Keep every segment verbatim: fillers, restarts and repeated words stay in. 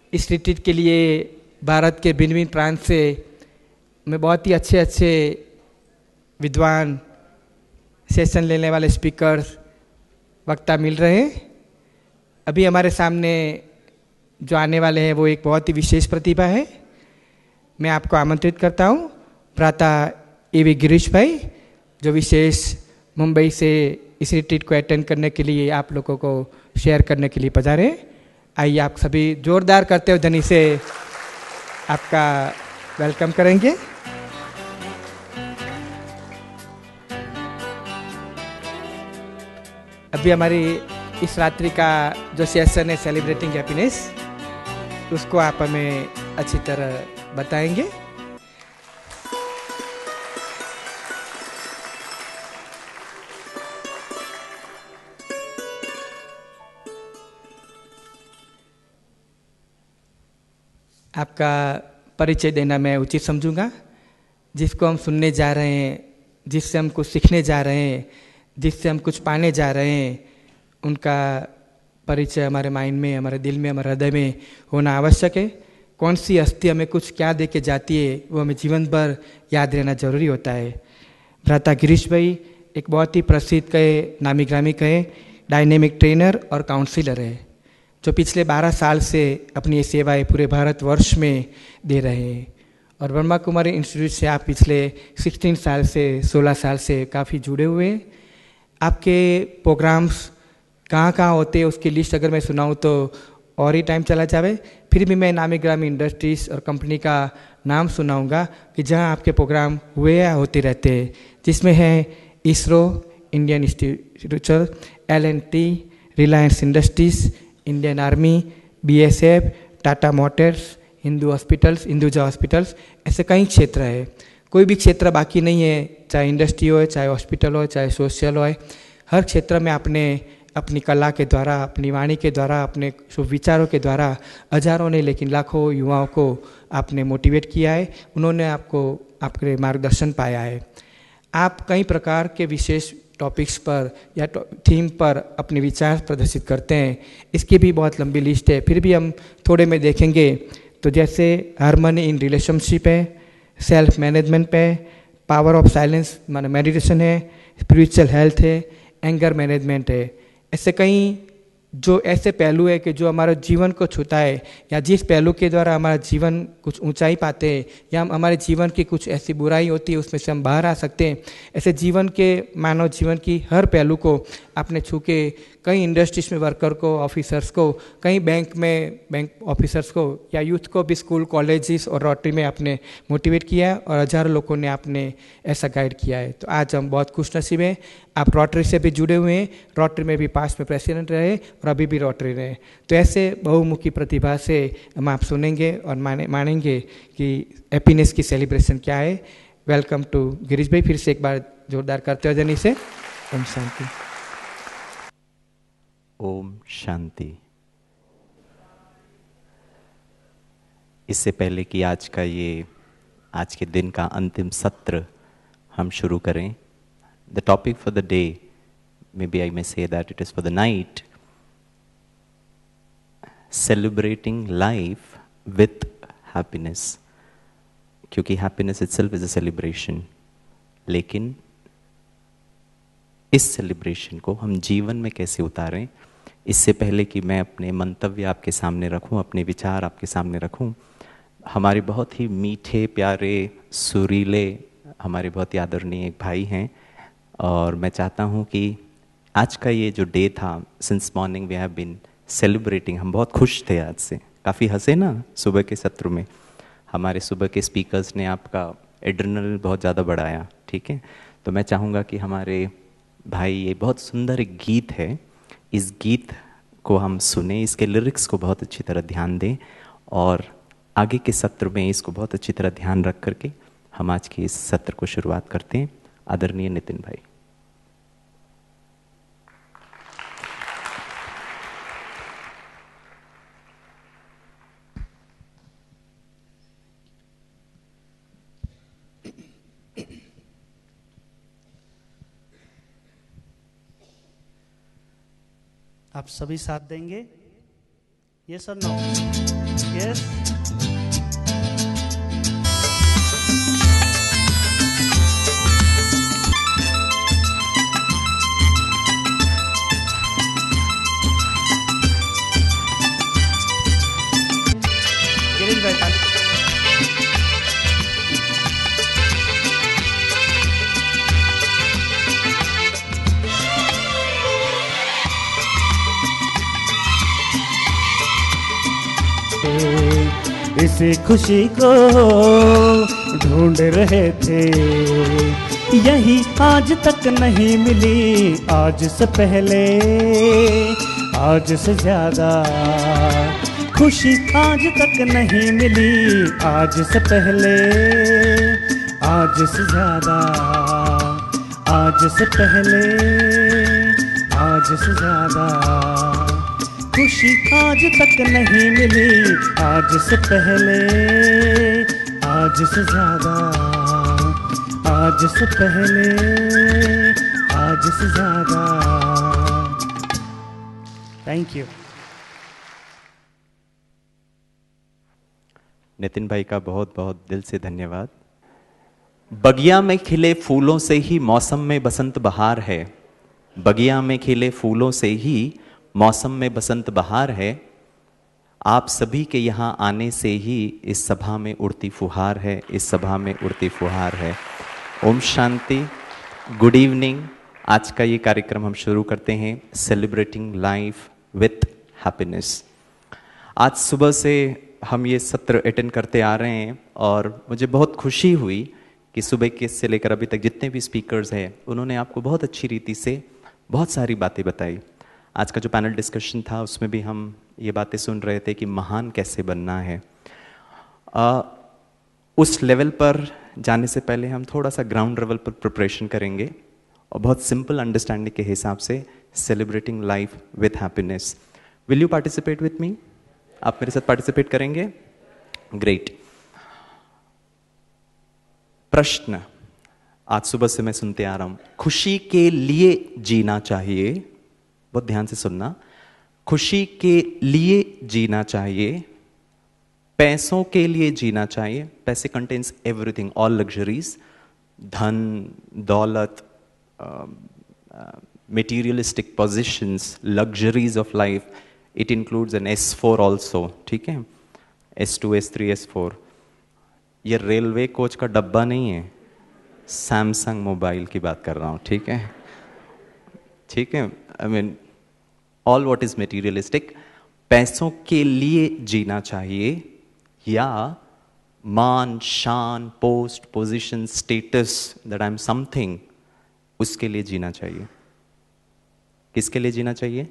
इस रिट्रीट के लिए भारत के भिन्न भिन्न प्रांत से में बहुत ही अच्छे अच्छे विद्वान, सेशन लेने वाले स्पीकर्स, वक्ता मिल रहे हैं। अभी हमारे सामने जो आने वाले हैं वो एक बहुत ही विशेष प्रतिभा है। मैं आपको आमंत्रित करता हूँ भ्राता ए वी गिरीश भाई, जो विशेष मुंबई से इस रिट्रीट को अटेंड करने के लिए आप लोगों को शेयर करने के लिए पधारे। आइए आप सभी जोरदार करते हुए ध्वनि से आपका वेलकम करेंगे। अभी हमारी इस रात्रि का जो सेशन है सेलिब्रेटिंग हैप्पीनेस, उसको आप हमें अच्छी तरह बताएंगे। आपका परिचय देना मैं उचित समझूंगा। जिसको हम सुनने जा रहे हैं, जिससे हम कुछ सीखने जा रहे हैं, जिससे हम कुछ पाने जा रहे हैं, उनका परिचय हमारे माइंड में, हमारे दिल में, हमारे हृदय में होना आवश्यक है। कौन सी हस्ती हमें कुछ क्या दे के जाती है वो हमें जीवन भर याद रहना जरूरी होता है। भ्राता गिरीश भाई एक बहुत ही प्रसिद्ध कहे, नामी ग्रामी कहे, डायनेमिक ट्रेनर और काउंसलर है, जो पिछले बारह साल से अपनी सेवाएं पूरे भारतवर्ष में दे रहे हैं। और ब्रह्मा कुमारी इंस्टीट्यूट से आप पिछले सोलह साल से सोलह साल से काफ़ी जुड़े हुए हैं। आपके प्रोग्राम्स कहाँ कहाँ होते हैं उसकी लिस्ट अगर मैं सुनाऊँ तो और ही टाइम चला जावे। फिर भी मैं नामी ग्रामी इंडस्ट्रीज़ और कंपनी का नाम सुनाऊंगा कि जहाँ आपके प्रोग्राम हुए या होते रहते हैं, जिसमें है ISRO, Indian institute, L and T, Reliance industries, Indian army, B S F, Tata motors, Hindu hospitals, Hinduja hospitals, ऐसे कई क्षेत्र है। कोई भी क्षेत्र बाकी नहीं है, चाहे इंडस्ट्री हो, चाहे हॉस्पिटल हो, चाहे सोशल हो। हर क्षेत्र में आपने अपनी कला के द्वारा, अपनी वाणी के द्वारा, अपने शुभ विचारों के द्वारा हजारों ने लेकिन लाखों युवाओं को आपने मोटिवेट किया है। उन्होंने आपको आपके मार्गदर्शन पाया है। आप कई प्रकार के विशेष टॉपिक्स पर या थीम पर अपने विचार प्रदर्शित करते हैं। इसकी भी बहुत लंबी लिस्ट है, फिर भी हम थोड़े में देखेंगे तो जैसे हार्मनी इन रिलेशनशिप है, सेल्फ मैनेजमेंट पे, पावर ऑफ साइलेंस माने मेडिटेशन है, स्पिरिचुअल हेल्थ है, एंगर मैनेजमेंट है। ऐसे कई जो ऐसे पहलू है कि जो हमारे जीवन को छूता है, या जिस पहलू के द्वारा हमारा जीवन कुछ ऊंचाई पाते हैं, या हम हमारे जीवन की कुछ ऐसी बुराई होती है उसमें से हम बाहर आ सकते हैं। ऐसे जीवन के, मानव जीवन की हर पहलू को आपने छू के कई इंडस्ट्रीज में वर्कर को, ऑफिसर्स को, कई बैंक में बैंक ऑफिसर्स को, या यूथ को भी स्कूल, कॉलेजेस और रोटरी में आपने मोटिवेट किया और हजारों लोगों ने आपने ऐसा गाइड किया है। तो आज हम बहुत खुशनसीब हैं। आप रोटरी से भी जुड़े हुए हैं, रोटरी में भी पास्ट में प्रेसिडेंट रहे और अभी भी रोटरी रहे। तो ऐसे बहुमुखी प्रतिभा से हम आप सुनेंगे और माने मानेंगे कि हैप्पीनेस की सेलिब्रेशन क्या है। वेलकम टू गिरीश भाई। फिर से एक बार जोरदार करते हो जनी से। ओम शांति। ओम शांति। इससे पहले कि आज का ये आज के दिन का अंतिम सत्र हम शुरू करें, the topic for the day, may be I may say that it is for the night, celebrating life with happiness. क्योंकि happiness itself is a celebration, लेकिन इस सेलिब्रेशन को हम जीवन में कैसे उतारें, इससे पहले कि मैं अपने मंतव्य आपके सामने रखूं, अपने विचार आपके सामने रखूं, हमारे बहुत ही मीठे, प्यारे, सुरीले, हमारे बहुत ही आदरणीय एक भाई हैं, और मैं चाहता हूं कि आज का ये जो डे था, since morning we have been celebrating, हम बहुत खुश थे आज से, काफ़ी हंसे ना सुबह के सत्र में। हमारे सुबह के स्पीकर्स ने आपका एड्रेनल बहुत ज़्यादा बढ़ाया, ठीक है। तो मैं चाहूँगा कि हमारे भाई, ये बहुत सुंदर एक गीत है, इस गीत को हम सुने, इसके लिरिक्स को बहुत अच्छी तरह ध्यान दें, और आगे के सत्र में इसको बहुत अच्छी तरह ध्यान रख करके हम आज के इस सत्र को शुरुआत करते हैं। आदरणीय नितिन भाई। आप सभी साथ देंगे। Yes or no? Yes. Girish भाई ताली। इसी खुशी को ढूंढ रहे थे, यही आज तक नहीं मिली। आज से पहले, आज से ज्यादा खुशी आज तक नहीं मिली। आज से पहले, आज से ज्यादा, आज से पहले, आज से ज्यादा खुशी आज तक नहीं मिली। आज से पहले, आज से ज्यादा, आज से पहले, आज से ज्यादा। Thank you. नितिन भाई का बहुत बहुत दिल से धन्यवाद। बगिया में खिले फूलों से ही मौसम में बसंत बहार है। बगिया में खिले फूलों से ही मौसम में बसंत बहार है। आप सभी के यहाँ आने से ही इस सभा में उड़ती फुहार है। इस सभा में उड़ती फुहार है। ओम शांति। Good evening. आज का ये कार्यक्रम हम शुरू करते हैं, सेलिब्रेटिंग लाइफ विथ हैप्पीनेस। आज सुबह से हम ये सत्र अटेंड करते आ रहे हैं और मुझे बहुत खुशी हुई कि सुबह के से लेकर अभी तक जितने भी स्पीकर्स हैं उन्होंने आपको बहुत अच्छी रीति से बहुत सारी बातें बताई। आज का जो पैनल डिस्कशन था उसमें भी हम ये बातें सुन रहे थे कि महान कैसे बनना है। आ, उस लेवल पर जाने से पहले हम थोड़ा सा ग्राउंड लेवल पर प्रिपरेशन करेंगे और बहुत सिंपल अंडरस्टैंडिंग के हिसाब से celebrating life with happiness. Will you participate with me? आप मेरे साथ पार्टिसिपेट करेंगे? ग्रेट। प्रश्न आज सुबह से मैं सुनते आ रहा हूं, खुशी के लिए जीना चाहिए। बहुत ध्यान से सुनना। खुशी के लिए जीना चाहिए, पैसों के लिए जीना चाहिए। पैसे कंटेन्स एवरीथिंग, ऑल लग्जरीज, धन, दौलत, materialistic positions, luxuries of life. It includes an S four also, ठीक है? S two, S three, S four. ये रेलवे कोच का डब्बा नहीं है, सैमसंग मोबाइल की बात कर रहा हूं, ठीक है? ठीक है, I mean all what is materialistic. पैसों के लिए जीना चाहिए या मान, शान, post, position, status, that I am something, उसके लिए जीना चाहिए। किसके लिए जीना चाहिए?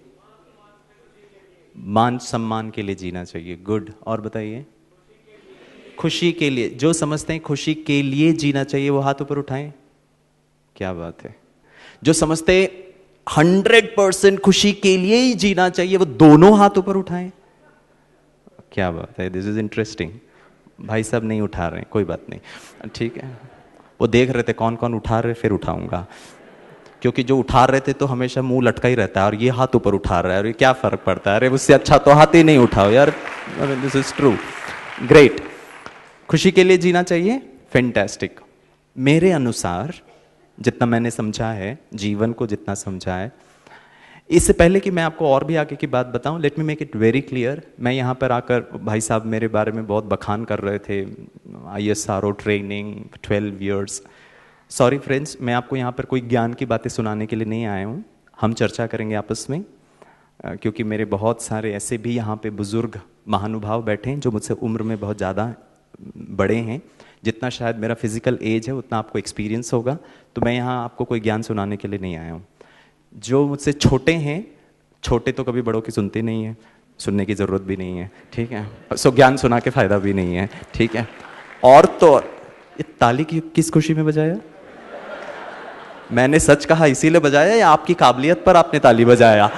मान सम्मान के लिए जीना चाहिए। गुड। और बताइए? खुशी के लिए। जो समझते हैं खुशी के लिए जीना चाहिए वो हाथ ऊपर उठाएं। क्या बात है। जो समझते हंड्रेड परसेंट खुशी के लिए ही जीना चाहिए वो दोनों हाथ ऊपर उठाएं। क्या बात है, दिस इज इंटरेस्टिंग। भाई साहब नहीं उठा रहे, कोई बात नहीं, ठीक है। वो देख रहे थे कौन कौन उठा रहे, फिर उठाऊंगा, क्योंकि जो उठा रहे थे तो हमेशा मुंह लटका ही रहता है और ये हाथ ऊपर उठा रहा है और ये क्या फर्क पड़ता है। अरे उससे अच्छा तो हाथ ही नहीं उठाओ यार। This is true. ग्रेट। खुशी के लिए जीना चाहिए, फैंटास्टिक। मेरे अनुसार जितना मैंने समझा है, जीवन को जितना समझा है, इससे पहले कि मैं आपको और भी आगे की बात बताऊं, let me make it very clear. मैं यहाँ पर आकर भाई साहब मेरे बारे में बहुत बखान कर रहे थे, I S R O training, twelve years. Sorry friends, मैं आपको यहाँ पर कोई ज्ञान की बातें सुनाने के लिए नहीं आया हूँ। हम चर्चा करेंगे आपस में, क्योंकि मेरे बहुत सारे ऐसे भी यहाँ पे बुजुर्ग महानुभाव बैठे हैं जो मुझसे उम्र में बहुत ज़्यादा बड़े हैं। जितना शायद मेरा फिजिकल एज है उतना आपको एक्सपीरियंस होगा, तो मैं यहाँ आपको कोई ज्ञान सुनाने के लिए नहीं आया हूँ। जो मुझसे छोटे हैं, छोटे तो कभी बड़ों की सुनते नहीं है, सुनने की ज़रूरत भी नहीं है, ठीक है? सो ज्ञान सुना के फ़ायदा भी नहीं है, ठीक है? और तो ये ताली की किस खुशी में बजाया? मैंने सच कहा इसीलिए बजाया या आपकी काबिलियत पर आपने ताली बजाया?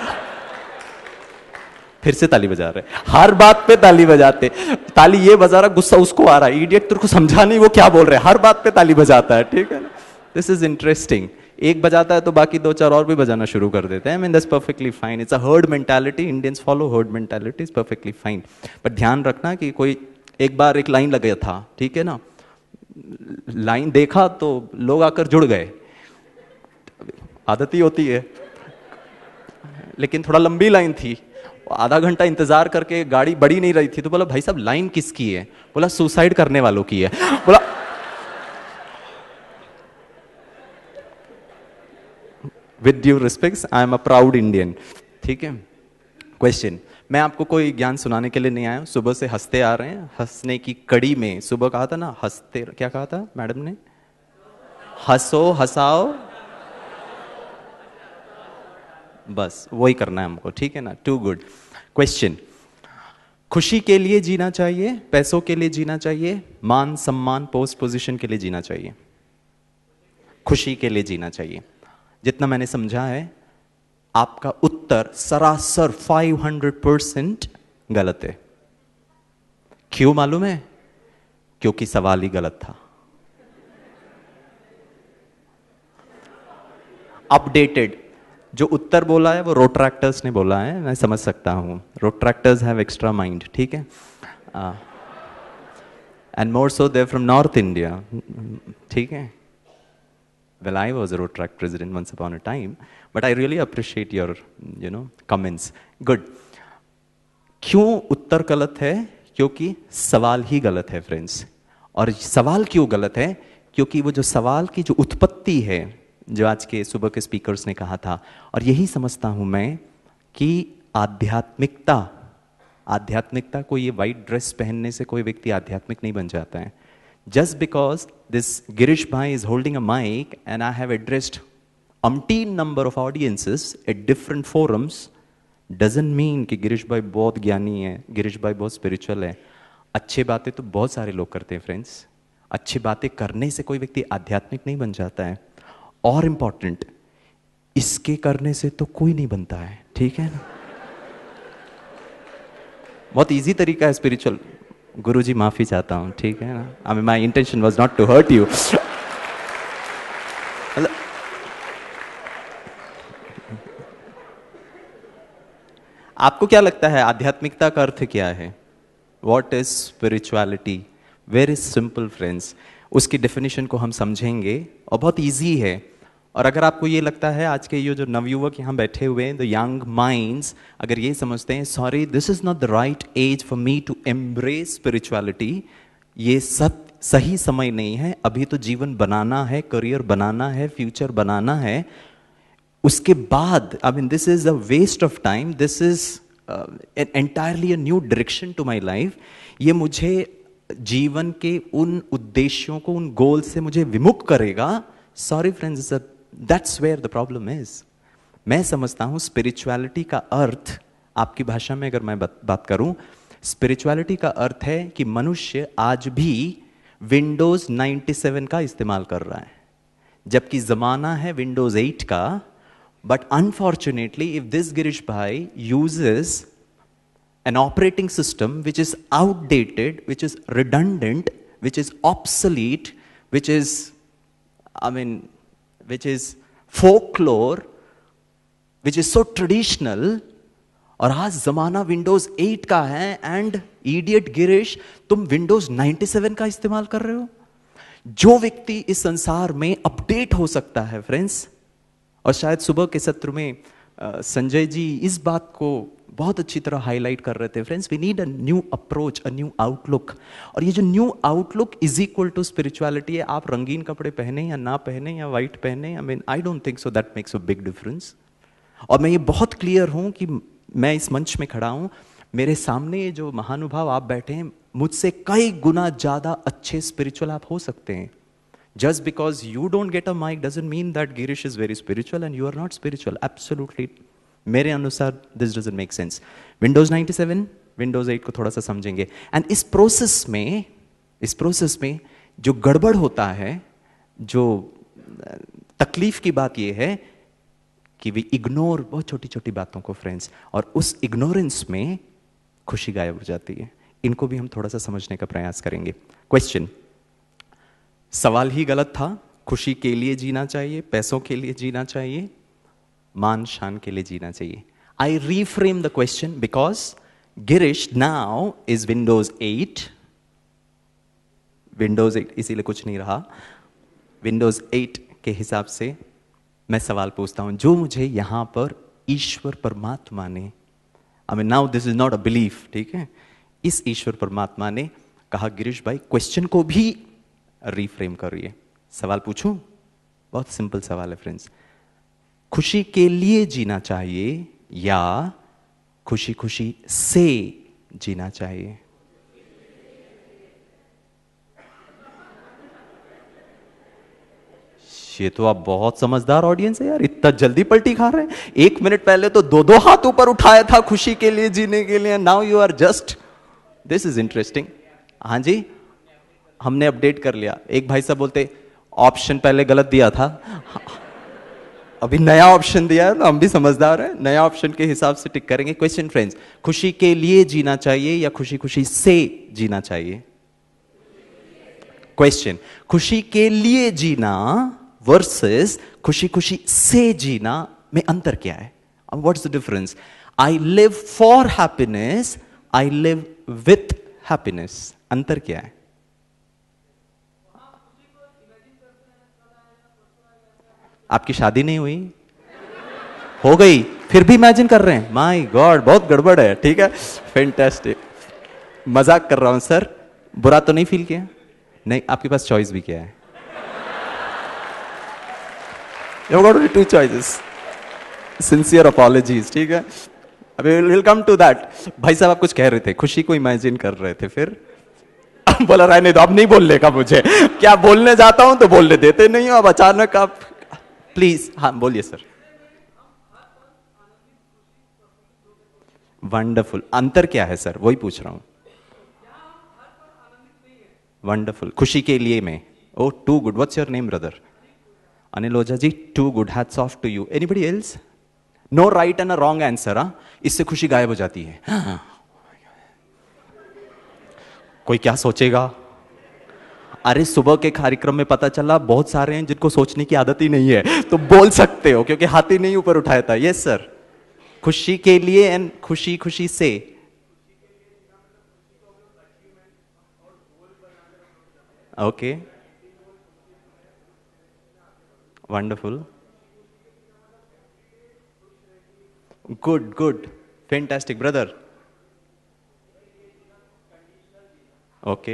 फिर से ताली बजा रहे, हर बात पे ताली बजाते। ताली ये बजा रहा, गुस्सा उसको आ रहा है, इडियट तेरे को समझा नहीं वो क्या बोल रहे हैं, हर बात पे ताली बजाता है, ठीक है ना? This is interesting. एक बजाता है तो बाकी दो चार और भी बजाना शुरू कर देते हैं। I mean that's perfectly fine, it's a herd mentality, Indians follow herd mentality, is perfectly fine. But ध्यान रखना कि कोई एक बार एक लाइन लग गया था, ठीक है ना, लाइन देखा तो लोग आकर जुड़ गए, आदत ही होती है, लेकिन थोड़ा लंबी लाइन थी, आधा घंटा इंतजार करके गाड़ी बढ़ी नहीं रही थी, तो बोला भाई साहब लाइन किसकी है? बोला सुसाइड करने वालों की है। बोला with due respects, I am a proud Indian. ठीक है, क्वेश्चन, मैं आपको कोई ज्ञान सुनाने के लिए नहीं आया, सुबह से हंसते आ रहे हैं, हंसने की कड़ी में सुबह कहा था ना, हंसते, क्या कहा था मैडम ने? हंसो हंसाओ, बस वही करना है हमको, ठीक है ना, टू गुड। क्वेश्चन, खुशी के लिए जीना चाहिए, पैसों के लिए जीना चाहिए, मान सम्मान पोस्ट पोजीशन के लिए जीना चाहिए? खुशी के लिए जीना चाहिए। जितना मैंने समझा है आपका उत्तर सरासर पाँच सौ परसेंट गलत है। क्यों मालूम है? क्योंकि सवाल ही गलत था। अपडेटेड जो उत्तर बोला है वो रोट्रैक्टर्स ने बोला है, मैं समझ सकता हूं, रोट्रैक्टर्स हैव एक्स्ट्रा माइंड, ठीक है, and more so they from North India, ठीक है। Well, I was a Rotaract president once upon a time, but I really appreciate your, you know, comments. Good. क्यों उत्तर गलत है? क्योंकि सवाल ही गलत है फ्रेंड्स। और सवाल क्यों गलत है? क्योंकि वो जो सवाल की जो उत्पत्ति है, जो आज के सुबह के स्पीकर्स ने कहा था, और यही समझता हूं मैं कि आध्यात्मिकता, आध्यात्मिकता को ये वाइट ड्रेस पहनने से कोई व्यक्ति आध्यात्मिक नहीं बन जाता है। Just because this Girish Bhai is holding a mic and I have addressed umpteen number of audiences at different forums doesn't mean कि गिरीश भाई बहुत ज्ञानी है, गिरीश भाई बहुत स्पिरिचुअल है। अच्छी बातें तो बहुत सारे लोग करते हैं फ्रेंड्स, अच्छी बातें करने से कोई व्यक्ति आध्यात्मिक नहीं बन जाता है। और इम्पॉर्टेंट, इसके करने से तो कोई नहीं बनता है, ठीक है ना। बहुत इजी तरीका है स्पिरिचुअल। गुरुजी माफी चाहता हूं, ठीक है ना, I mean my intention was not to hurt you. आपको क्या लगता है आध्यात्मिकता का अर्थ क्या है? What is spirituality? Very simple friends, उसकी डेफिनेशन को हम समझेंगे और बहुत इजी है। और अगर आपको ये लगता है आज के ये जो नवयुवक यहाँ बैठे हुए हैं, द यंग माइंड्स, अगर ये समझते हैं sorry this is not the right age for me to embrace spirituality, ये सब सही समय नहीं है, अभी तो जीवन बनाना है, करियर बनाना है, फ्यूचर बनाना है, उसके बाद I mean this is a waste of time, this is an entirely a new direction to my life, ये मुझे जीवन के उन उद्देश्यों को, उन गोल से मुझे विमुख करेगा। Sorry friends, that's where the problem is. मैं समझता हूं स्पिरिचुअलिटी का अर्थ, आपकी भाषा में अगर मैं बात, बात करूं, स्पिरिचुअलिटी का अर्थ है कि मनुष्य आज भी विंडोज सत्तानवे का इस्तेमाल कर रहा है, जबकि जमाना है विंडोज एट का। But unfortunately if this Girish bhai uses an operating system which is outdated, which is redundant, which is obsolete, which is, I mean, which is folklore, which is so traditional, और आज जमाना विंडोज एट का है and idiot Girish तुम Windows सत्तानवे का इस्तेमाल कर रहे हो। जो व्यक्ति इस संसार में अपडेट हो सकता है फ्रेंड्स, और शायद सुबह के सत्र में uh, संजय जी इस बात को बहुत अच्छी तरह हाईलाइट कर रहे थे friends, we need a new approach, a new outlook. और ये जो new outlook is equal to spirituality है। आप रंगीन कपड़े पहने या ना पहने या वाइट पहने, I mean I don't think so that makes a big difference. और मैं ये बहुत क्लियर हूं कि मैं इस मंच में खड़ा हूं, मेरे सामने ये जो महानुभाव आप बैठे हैं, मुझसे कई गुना ज्यादा अच्छे स्पिरिचुअल आप हो सकते हैं। Just because you don't get a mic doesn't mean that Girish is very spiritual and you are not spiritual. Absolutely, मेरे अनुसार this doesn't make sense. Windows सत्तानवे, विंडोज एट को थोड़ा सा समझेंगे। एंड इस प्रोसेस में इस प्रोसेस में जो गड़बड़ होता है, जो तकलीफ की बात यह है कि वी इग्नोर बहुत छोटी छोटी बातों को फ्रेंड्स, और उस इग्नोरेंस में खुशी गायब हो जाती है। इनको भी हम थोड़ा सा समझने का प्रयास करेंगे। क्वेश्चन, सवाल ही गलत था, खुशी के लिए जीना चाहिए, पैसों के लिए जीना चाहिए, मान शान के लिए जीना चाहिए? I reframe the question because Girish now is Windows eight, Windows eight इसीलिए कुछ नहीं रहा, विंडोज एट के हिसाब से मैं सवाल पूछता हूं, जो मुझे यहां पर ईश्वर परमात्मा ने, I mean now this is not a belief, ठीक है, इस ईश्वर परमात्मा ने कहा गिरीश भाई क्वेश्चन को भी रीफ्रेम करिए, सवाल पूछूं? बहुत सिंपल सवाल है फ्रेंड्स, खुशी के लिए जीना चाहिए या खुशी खुशी से जीना चाहिए? ये तो आप बहुत समझदार ऑडियंस है यार, इतना जल्दी पलटी खा रहे हैं। एक मिनट पहले तो दो दो हाथ ऊपर उठाया था खुशी के लिए जीने के लिए, now you are just, this is interesting. हाँ जी, हमने अपडेट कर लिया। एक भाई साहब बोलते ऑप्शन पहले गलत दिया था, अभी नया ऑप्शन दिया है, तो हम भी समझदार हैं, नया ऑप्शन के हिसाब से टिक करेंगे। क्वेश्चन फ्रेंड्स, खुशी के लिए जीना चाहिए या खुशी खुशी से जीना चाहिए? क्वेश्चन, खुशी के लिए जीना वर्सेस खुशी खुशी से जीना में अंतर क्या है? What is the difference? I live for happiness, I live with happiness, अंतर क्या है? आपकी शादी नहीं हुई? हो गई, फिर भी इमेजिन कर रहे हैं? माय गॉड, बहुत गड़बड़ है। ठीक है, फैंटास्टिक। मजाक कर रहा हूं सर, बुरा तो नहीं फील किया? नहीं, आपके पास चॉइस भी क्या है? You've got only two choices. Sincere apologies, ठीक है? अभी we'll come to that. भाई साहब आप कुछ कह रहे थे, खुशी को इमेजिन कर रहे थे, फिर बोला रहने दो, अब नहीं बोलने का मुझे, क्या बोलने जाता हूं तो बोलने देते नहीं हो, अब अचानक आप प्लीज। हाँ बोलिए सर। वंडरफुल, अंतर क्या है सर, वही पूछ रहा हूं। वंडरफुल, खुशी के लिए में, oh too good. What's your name brother? Anil Ojha ji, too good, hats off to you. Anybody else? No right and a wrong answer. हाँ, इससे खुशी गायब हो जाती है। हाँ। कोई क्या सोचेगा? अरे सुबह के कार्यक्रम में पता चला बहुत सारे हैं जिनको सोचने की आदत ही नहीं है, तो बोल सकते हो क्योंकि हाथ ही नहीं ऊपर उठाया था। यस सर, खुशी के लिए एंड खुशी खुशी से। Okay, wonderful, good good, fantastic brother. Okay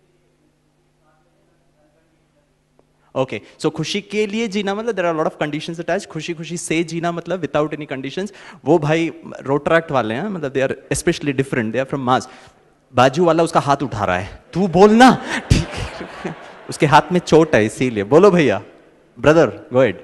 okay, so खुशी के लिए जीना मतलब there are lot of conditions attach, खुशी खुशी से जीना मतलब विदाउट एनी कंडीशंस। वो भाई रोटरैक्ट वाले हैं, मतलब they are specially different, they are from mass. बाजू वाला उसका हाथ उठा रहा है, तू बोलना, ठीक है? उसके हाथ में चोट है इसीलिए। बोलो भैया, brother go ahead.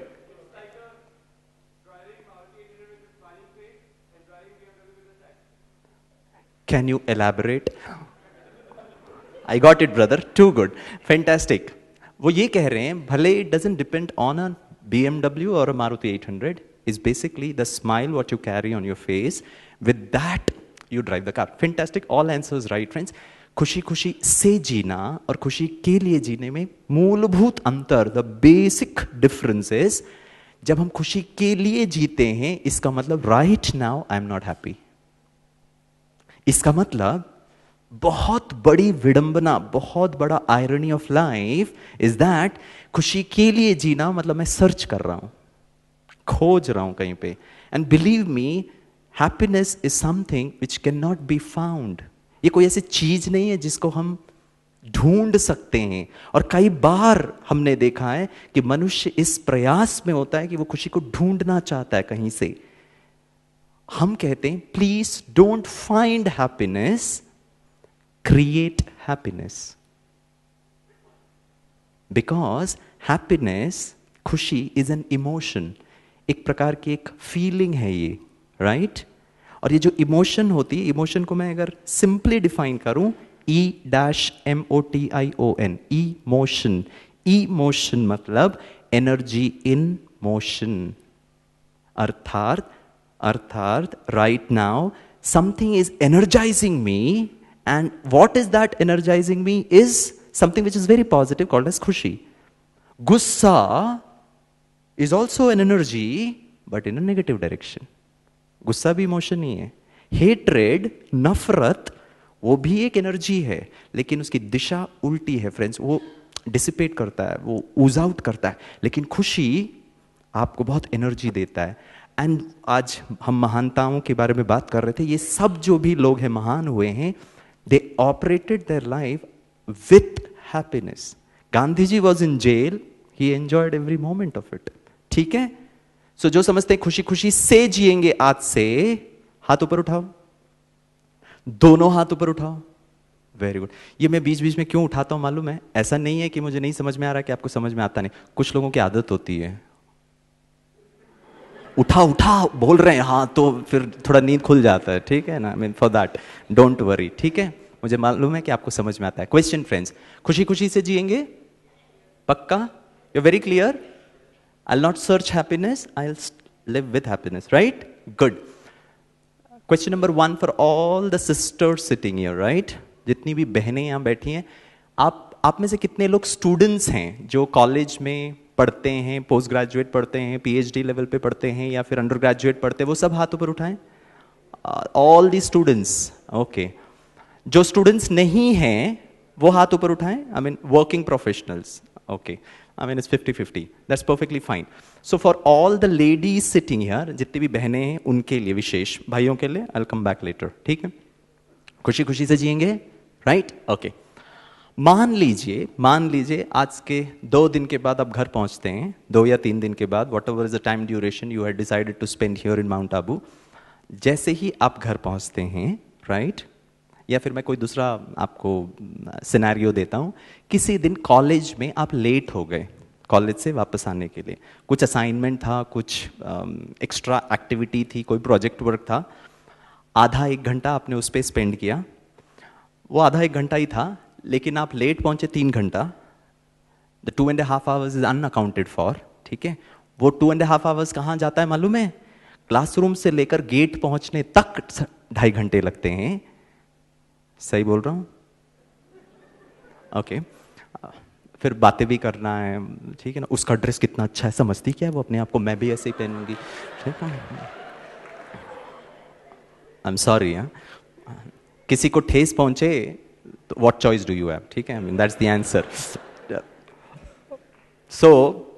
Can you elaborate? I got it brother, too good, fantastic. वो ये कह रहे हैं भले it doesn't depend on a B M W और a Maruti eight hundred, is basically the smile what you carry on your face, with that you drive the car. Fantastic, all answers right friends. खुशी खुशी से जीना और खुशी के लिए जीने में मूलभूत अंतर, the basic difference is, जब हम खुशी के लिए जीते हैं इसका मतलब right now I am not happy। इसका मतलब बहुत बड़ी विडंबना, बहुत बड़ा irony of life is that खुशी के लिए जीना मतलब मैं सर्च कर रहा हूं, खोज रहा हूं कहीं पे। And believe me, happiness is something which can not be found. ये कोई ऐसी चीज नहीं है जिसको हम ढूंढ सकते हैं। और कई बार हमने देखा है कि मनुष्य इस प्रयास में होता है कि वो खुशी को ढूंढना चाहता है कहीं से। हम कहते हैं please don't find happiness, create happiness, because happiness, खुशी is an emotion, एक प्रकार की एक फीलिंग है ये, राइट right? और ये जो इमोशन होती है, इमोशन को मैं अगर सिंपली डिफाइन करूं, E dash M O T I O N, emotion. Emotion मतलब एनर्जी इन मोशन, अर्थात अर्थात right now something is energizing me, and what is that energizing me is something which is very positive called as खुशी। गुस्सा is also an energy but in a negative direction. गुस्सा भी emotion ही है। Hatred, नफरत, वो भी एक energy है लेकिन उसकी दिशा उल्टी है फ्रेंड्स। वो डिसिपेट करता है, वो ऊज आउट करता है, लेकिन खुशी आपको बहुत एनर्जी देता है। एंड आज हम महानताओं के बारे में बात कर रहे थे। ये सब जो भी लोग हैं महान हुए हैं, they operated their life with happiness. Gandhi ji was in jail, he enjoyed every moment of it. ठीक है, सो so, जो समझते हैं खुशी खुशी से जिएंगे आज से, हाथ ऊपर उठाओ, दोनों हाथ ऊपर उठाओ। Very good. ये मैं बीच बीच में क्यों उठाता हूं मालूम है? ऐसा नहीं है कि मुझे नहीं समझ में आ रहा कि आपको समझ में आता नहीं। कुछ लोगों की आदत होती है उठा उठा बोल रहे हैं, हाँ, तो फिर थोड़ा नींद खुल जाता है। ठीक है ना, I mean for that don't worry. ठीक है, मुझे मालूम है कि आपको समझ में आता है। क्वेश्चन फ्रेंड्स, खुशी खुशी से जिएंगे पक्का? You very clear? I will not search happiness, I will live with happiness, right? Good. Question number one for all the sisters sitting here, right? जितनी भी बहनें यहां बैठी हैं, आप आप में से कितने लोग स्टूडेंट्स हैं जो कॉलेज में पढ़ते हैं, पोस्ट ग्रेजुएट पढ़ते हैं, पीएचडी लेवल पे पढ़ते हैं या फिर अंडर ग्रेजुएट पढ़ते हैं? वो सब हाथ ऊपर उठाएं। All the students, okay. जो स्टूडेंट्स नहीं हैं वो हाथ ऊपर उठाएं। I mean working professionals, okay. I mean it's fifty fifty, that's perfectly fine. So for all the ladies sitting here, जितनी भी बहनें हैं उनके लिए विशेष, भाइयों के लिए I will come back later. ठीक है, खुशी खुशी से जिएंगे, राइट? ओके। मान लीजिए मान लीजिए आज के दो दिन के बाद आप घर पहुंचते हैं, दो या तीन दिन के बाद, whatever is the time duration you have decided to spend here in Mount Abu. जैसे ही आप घर पहुंचते हैं, राइट, या फिर मैं कोई दूसरा आपको सिनेरियो देता हूं, किसी दिन कॉलेज में आप लेट हो गए कॉलेज से वापस आने के लिए, कुछ असाइनमेंट था, कुछ एक्स्ट्रा एक्टिविटी थी, कोई प्रोजेक्ट वर्क था, आधा एक घंटा आपने उस पर स्पेंड किया। वो आधा एक घंटा ही था लेकिन आप लेट पहुंचे तीन घंटा। The two and half hours is unaccounted for. ठीक है, वो टू एंड हाफ आवर्स कहाँ जाता है मालूम है? क्लासरूम से लेकर गेट पहुंचने तक ढाई घंटे लगते हैं। सही बोल रहा हूं? Okay okay. फिर बातें भी करना है, ठीक है ना? उसका ड्रेस कितना अच्छा है, समझती क्या है वो अपने आप को? मैं भी ऐसे ही पहनूंगी। ठीक है, आई एम सॉरी। किसी को ठेस पहुंचे तो what choice do you have? ठीक है, I mean that's the answer. So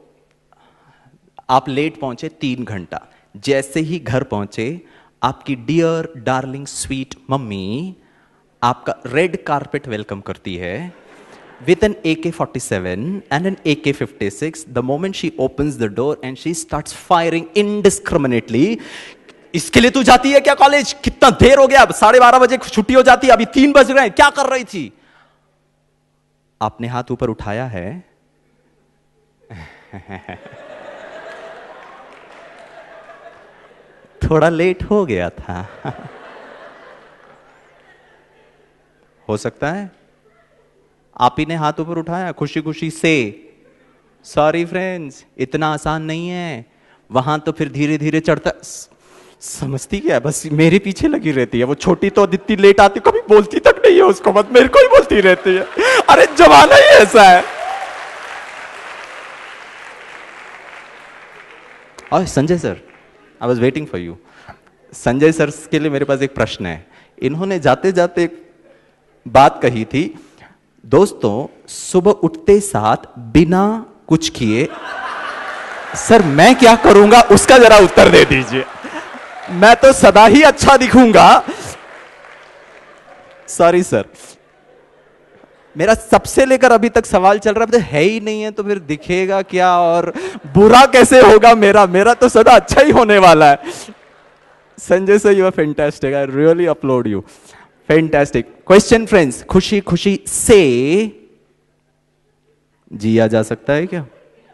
आप लेट पहुंचे तीन घंटा। जैसे ही घर पहुंचे, आपकी डियर डार्लिंग स्वीट मम्मी आपका रेड कारपेट वेलकम करती है with an A K forty-seven and an A K fifty-six. The moment she opens the door and she starts firing indiscriminately. इसके लिए तू जाती है क्या कॉलेज? कितना देर हो गया, अब साढ़े बारह बजे छुट्टी हो जाती है, अभी तीन बज रहे हैं, क्या कर रही थी? आपने हाथ ऊपर उठाया है। थोड़ा लेट हो गया था। हो सकता है आप ही ने हाथ ऊपर उठाया खुशी खुशी से। सॉरी फ्रेंड्स, इतना आसान नहीं है। वहां तो फिर धीरे धीरे चढ़ता। समझती क्या, बस मेरे पीछे लगी रहती है। वो छोटी तो इतनी लेट आती, कभी बोलती तक नहीं है उसको, बस मेरे को ही बोलती रहती है। अरे जमाना ही ऐसा है। और Sanjay sir, I was waiting for you. Sanjay sir के लिए मेरे पास एक प्रश्न है। इन्होंने जाते जाते एक बात कही थी, दोस्तों सुबह उठते साथ बिना कुछ किए। सर मैं क्या करूंगा उसका जरा उत्तर दे दीजिए। मैं तो सदा ही अच्छा दिखूंगा। सॉरी सर, मेरा सबसे लेकर अभी तक सवाल चल रहा है, है ही नहीं है तो फिर दिखेगा क्या और बुरा कैसे होगा मेरा? मेरा तो सदा अच्छा ही होने वाला है। Sanjay sir, you are fantastic, I really applaud you, fantastic. Question friends, खुशी खुशी से जिया जा सकता है क्या?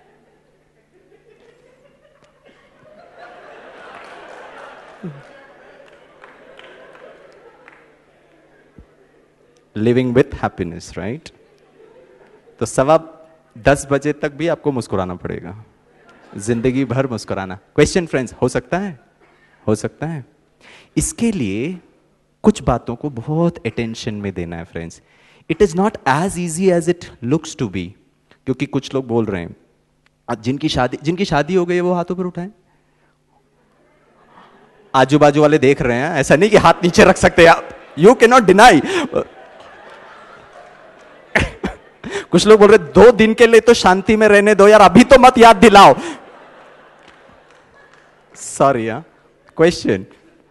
Living with happiness, right? तो सवा दस बजे तक भी आपको मुस्कुराना पड़ेगा, जिंदगी भर मुस्कुराना। क्वेश्चन फ्रेंड्स, हो सकता है? हो सकता है। इसके लिए कुछ बातों को बहुत अटेंशन में देना है friends. It is not as easy as it looks to be. क्योंकि कुछ लोग बोल रहे हैं आज जिनकी शादी जिनकी शादी हो गई है वो हाथों पर उठाएं। आजू बाजू वाले देख रहे हैं, ऐसा नहीं कि हाथ नीचे रख सकते आप, यू कैन नॉट डिनाई। कुछ लोग बोल रहे दो दिन के लिए तो शांति में रहने दो यार, अभी तो मत याद दिलाओ। सॉरी हाँ, क्वेश्चन,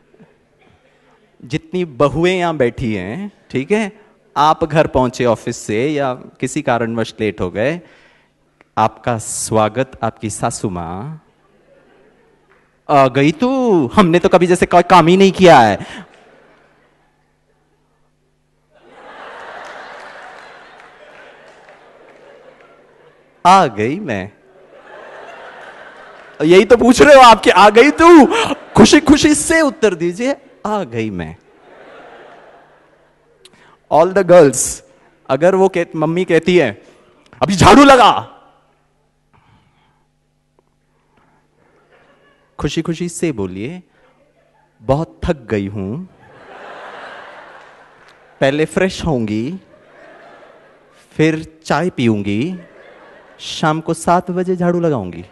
जितनी बहुएं यहां बैठी हैं, ठीक है, आप घर पहुंचे ऑफिस से या किसी कारणवश लेट हो गए, आपका स्वागत आपकी सासू मां आ गई तू, हमने तो कभी जैसे कोई काम ही नहीं किया है। आ गई मैं, यही तो पूछ रहे हो आपके, आ गई तू, खुशी खुशी से उत्तर दीजिए, आ गई मैं। ऑल द गर्ल्स, अगर वो कह, मम्मी कहती है अभी झाड़ू लगा, खुशी खुशी से बोलिए बहुत थक गई हूं, पहले फ्रेश होंगी, फिर चाय पीऊंगी, शाम को सात बजे झाड़ू लगाऊंगी।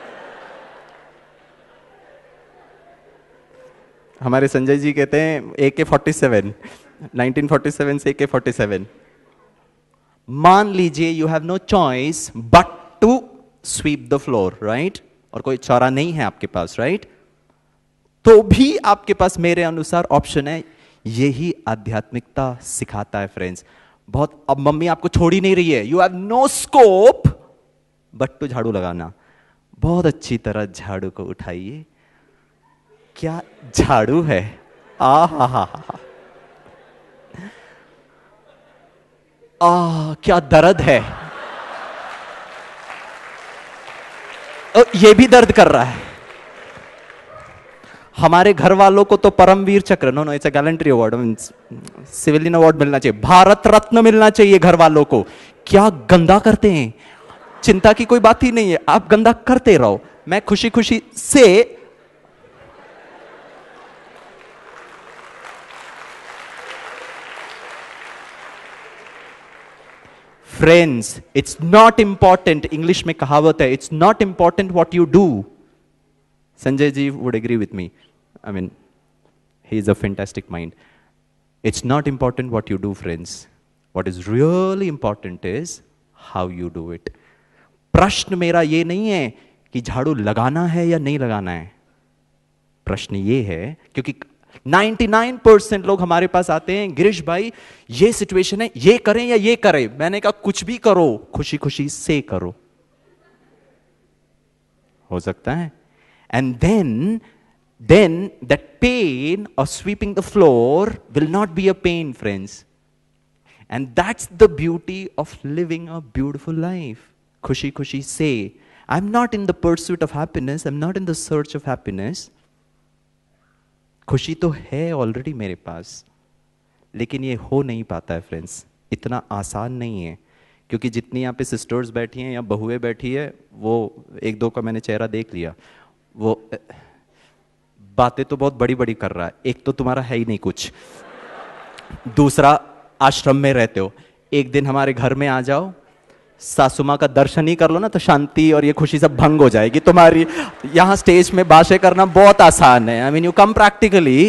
हमारे संजय जी कहते हैं A K forty seven, nineteen forty seven से ए के फोर्टी सेवन, मान लीजिए you have no choice but to sweep the floor, right, और कोई चौरा नहीं है आपके पास, राइट, तो भी आपके पास मेरे अनुसार ऑप्शन है। यही आध्यात्मिकता सिखाता है फ्रेंड्स। बहुत, अब मम्मी आपको छोड़ ही नहीं रही है, you have no scope but to झाड़ू लगाना। बहुत अच्छी तरह झाड़ू को उठाइए, क्या झाड़ू है, आ हा हा हा, आ क्या दर्द है, ये भी दर्द कर रहा है। हमारे घर वालों को तो Paramvir Chakra, no no it's a gallantry award, civilian award मिलना चाहिए, भारत रत्न मिलना चाहिए घर वालों को। क्या गंदा करते हैं, चिंता की कोई बात ही नहीं है, आप गंदा करते रहो, मैं खुशी खुशी से। Friends, it's not important, English में कहावत है, it's not important what you do. Sanjay ji would agree with me, I mean he is a fantastic mind. It's not important what you do friends, what is really important is how you do it. प्रश्न मेरा ये नहीं है कि झाड़ू लगाना है या नहीं लगाना है, प्रश्न ये है, क्योंकि निन्यानवे परसेंट लोग हमारे पास आते हैं, गिरीश भाई ये सिचुएशन है, ये करें या ये करें। मैंने कहा कुछ भी करो, खुशी खुशी से करो, हो सकता है। And then then that pain of sweeping the floor will not be a pain friends, and that's the beauty of living a beautiful life. खुशी खुशी से, I am not in the pursuit of happiness, I am not in the search of happiness. खुशी तो है already मेरे पास, लेकिन ये हो नहीं पाता है फ्रेंड्स, इतना आसान नहीं है। क्योंकि जितनी यहाँ पे सिस्टर्स बैठी हैं या बहुएं बैठी है, वो एक दो का मैंने चेहरा देख लिया, वो बातें तो बहुत बड़ी बड़ी कर रहा है। एक तो तुम्हारा है ही नहीं कुछ, दूसरा आश्रम में रहते हो, एक दिन हमारे घर में आ जाओ, सासू माँ का दर्शन ही कर लो ना, तो शांति और ये खुशी सब भंग हो जाएगी तुम्हारी। यहां स्टेज में बातें करना बहुत आसान है, I mean you come practically,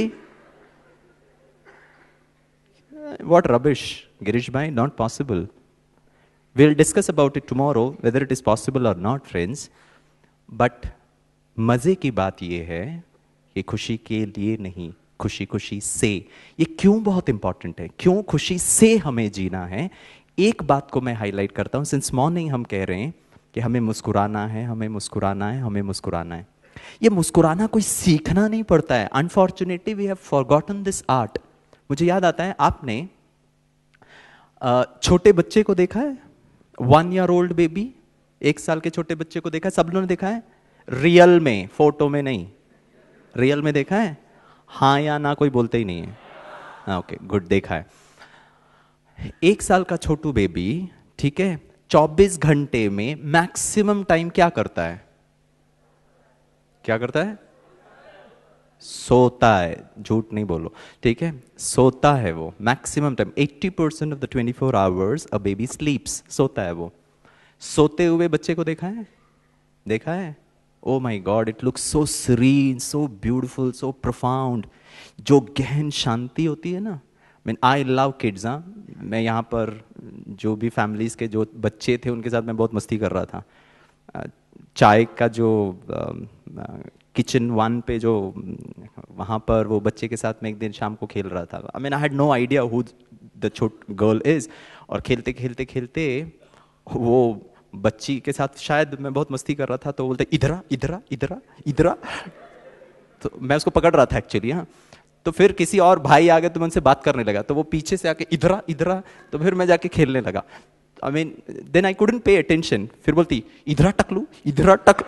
what rubbish Girish bhai, not possible. We will discuss about it tomorrow whether it is possible और नॉट फ्रेंड्स। बट मजे की बात यह है कि खुशी के लिए नहीं, खुशी खुशी से। ये क्यों बहुत इंपॉर्टेंट है, क्यों खुशी से हमें जीना है। एक बात को मैं हाईलाइट करता हूं, सिंस मॉर्निंग हम कह रहे हैं कि हमें मुस्कुराना है, हमें मुस्कुराना है, हमें मुस्कुराना है। ये मुस्कुराना कोई सीखना नहीं पड़ता है, unfortunately we have forgotten this art. मुझे याद आता है, आपने छोटे बच्चे को देखा है, वन ईयर ओल्ड बेबी, एक साल के छोटे बच्चे को देखा है, सब लोगों ने देखा है, रियल में, फोटो में नहीं, रियल में देखा है, हाँ या ना कोई बोलते ही नहीं है, हाँ ओके गुड, देखा है। एक साल का छोटू बेबी, ठीक है, चौबीस घंटे में मैक्सिमम टाइम क्या करता है, क्या करता है, सोता है, झूठ नहीं बोलो, ठीक है, सोता है वो मैक्सिमम टाइम, अस्सी percent of the twenty four hours a baby sleeps, सोता है वो। सोते हुए बच्चे को देखा है, देखा है? Oh my god, it looks so serene, so beautiful, so profound. जो गहन शांति होती है ना, मीन आई लव किड्स। हाँ, मैं यहाँ पर जो भी फैमिलीज के जो बच्चे थे उनके साथ मैं बहुत मस्ती कर रहा था। चाय का जो किचन वन पे जो वहाँ पर वो बच्चे के साथ मैं एक दिन शाम को खेल रहा था। I mean I had no idea who the छोट गर्ल इज। और खेलते खेलते खेलते वो बच्ची के साथ शायद मैं बहुत मस्ती कर रहा था, तो बोलते इधरा इधरा इधरा इधरा, तो मैं उसको पकड़ रहा था एक्चुअली। हाँ, तो फिर किसी और भाई आ गए तो मैं उनसे बात करने लगा, तो वो पीछे से आके इधरा इधरा, तो फिर मैं जाके खेलने लगा। I mean then I couldn't pay attention. फिर बोलती इधरा टकलू इधरा टक।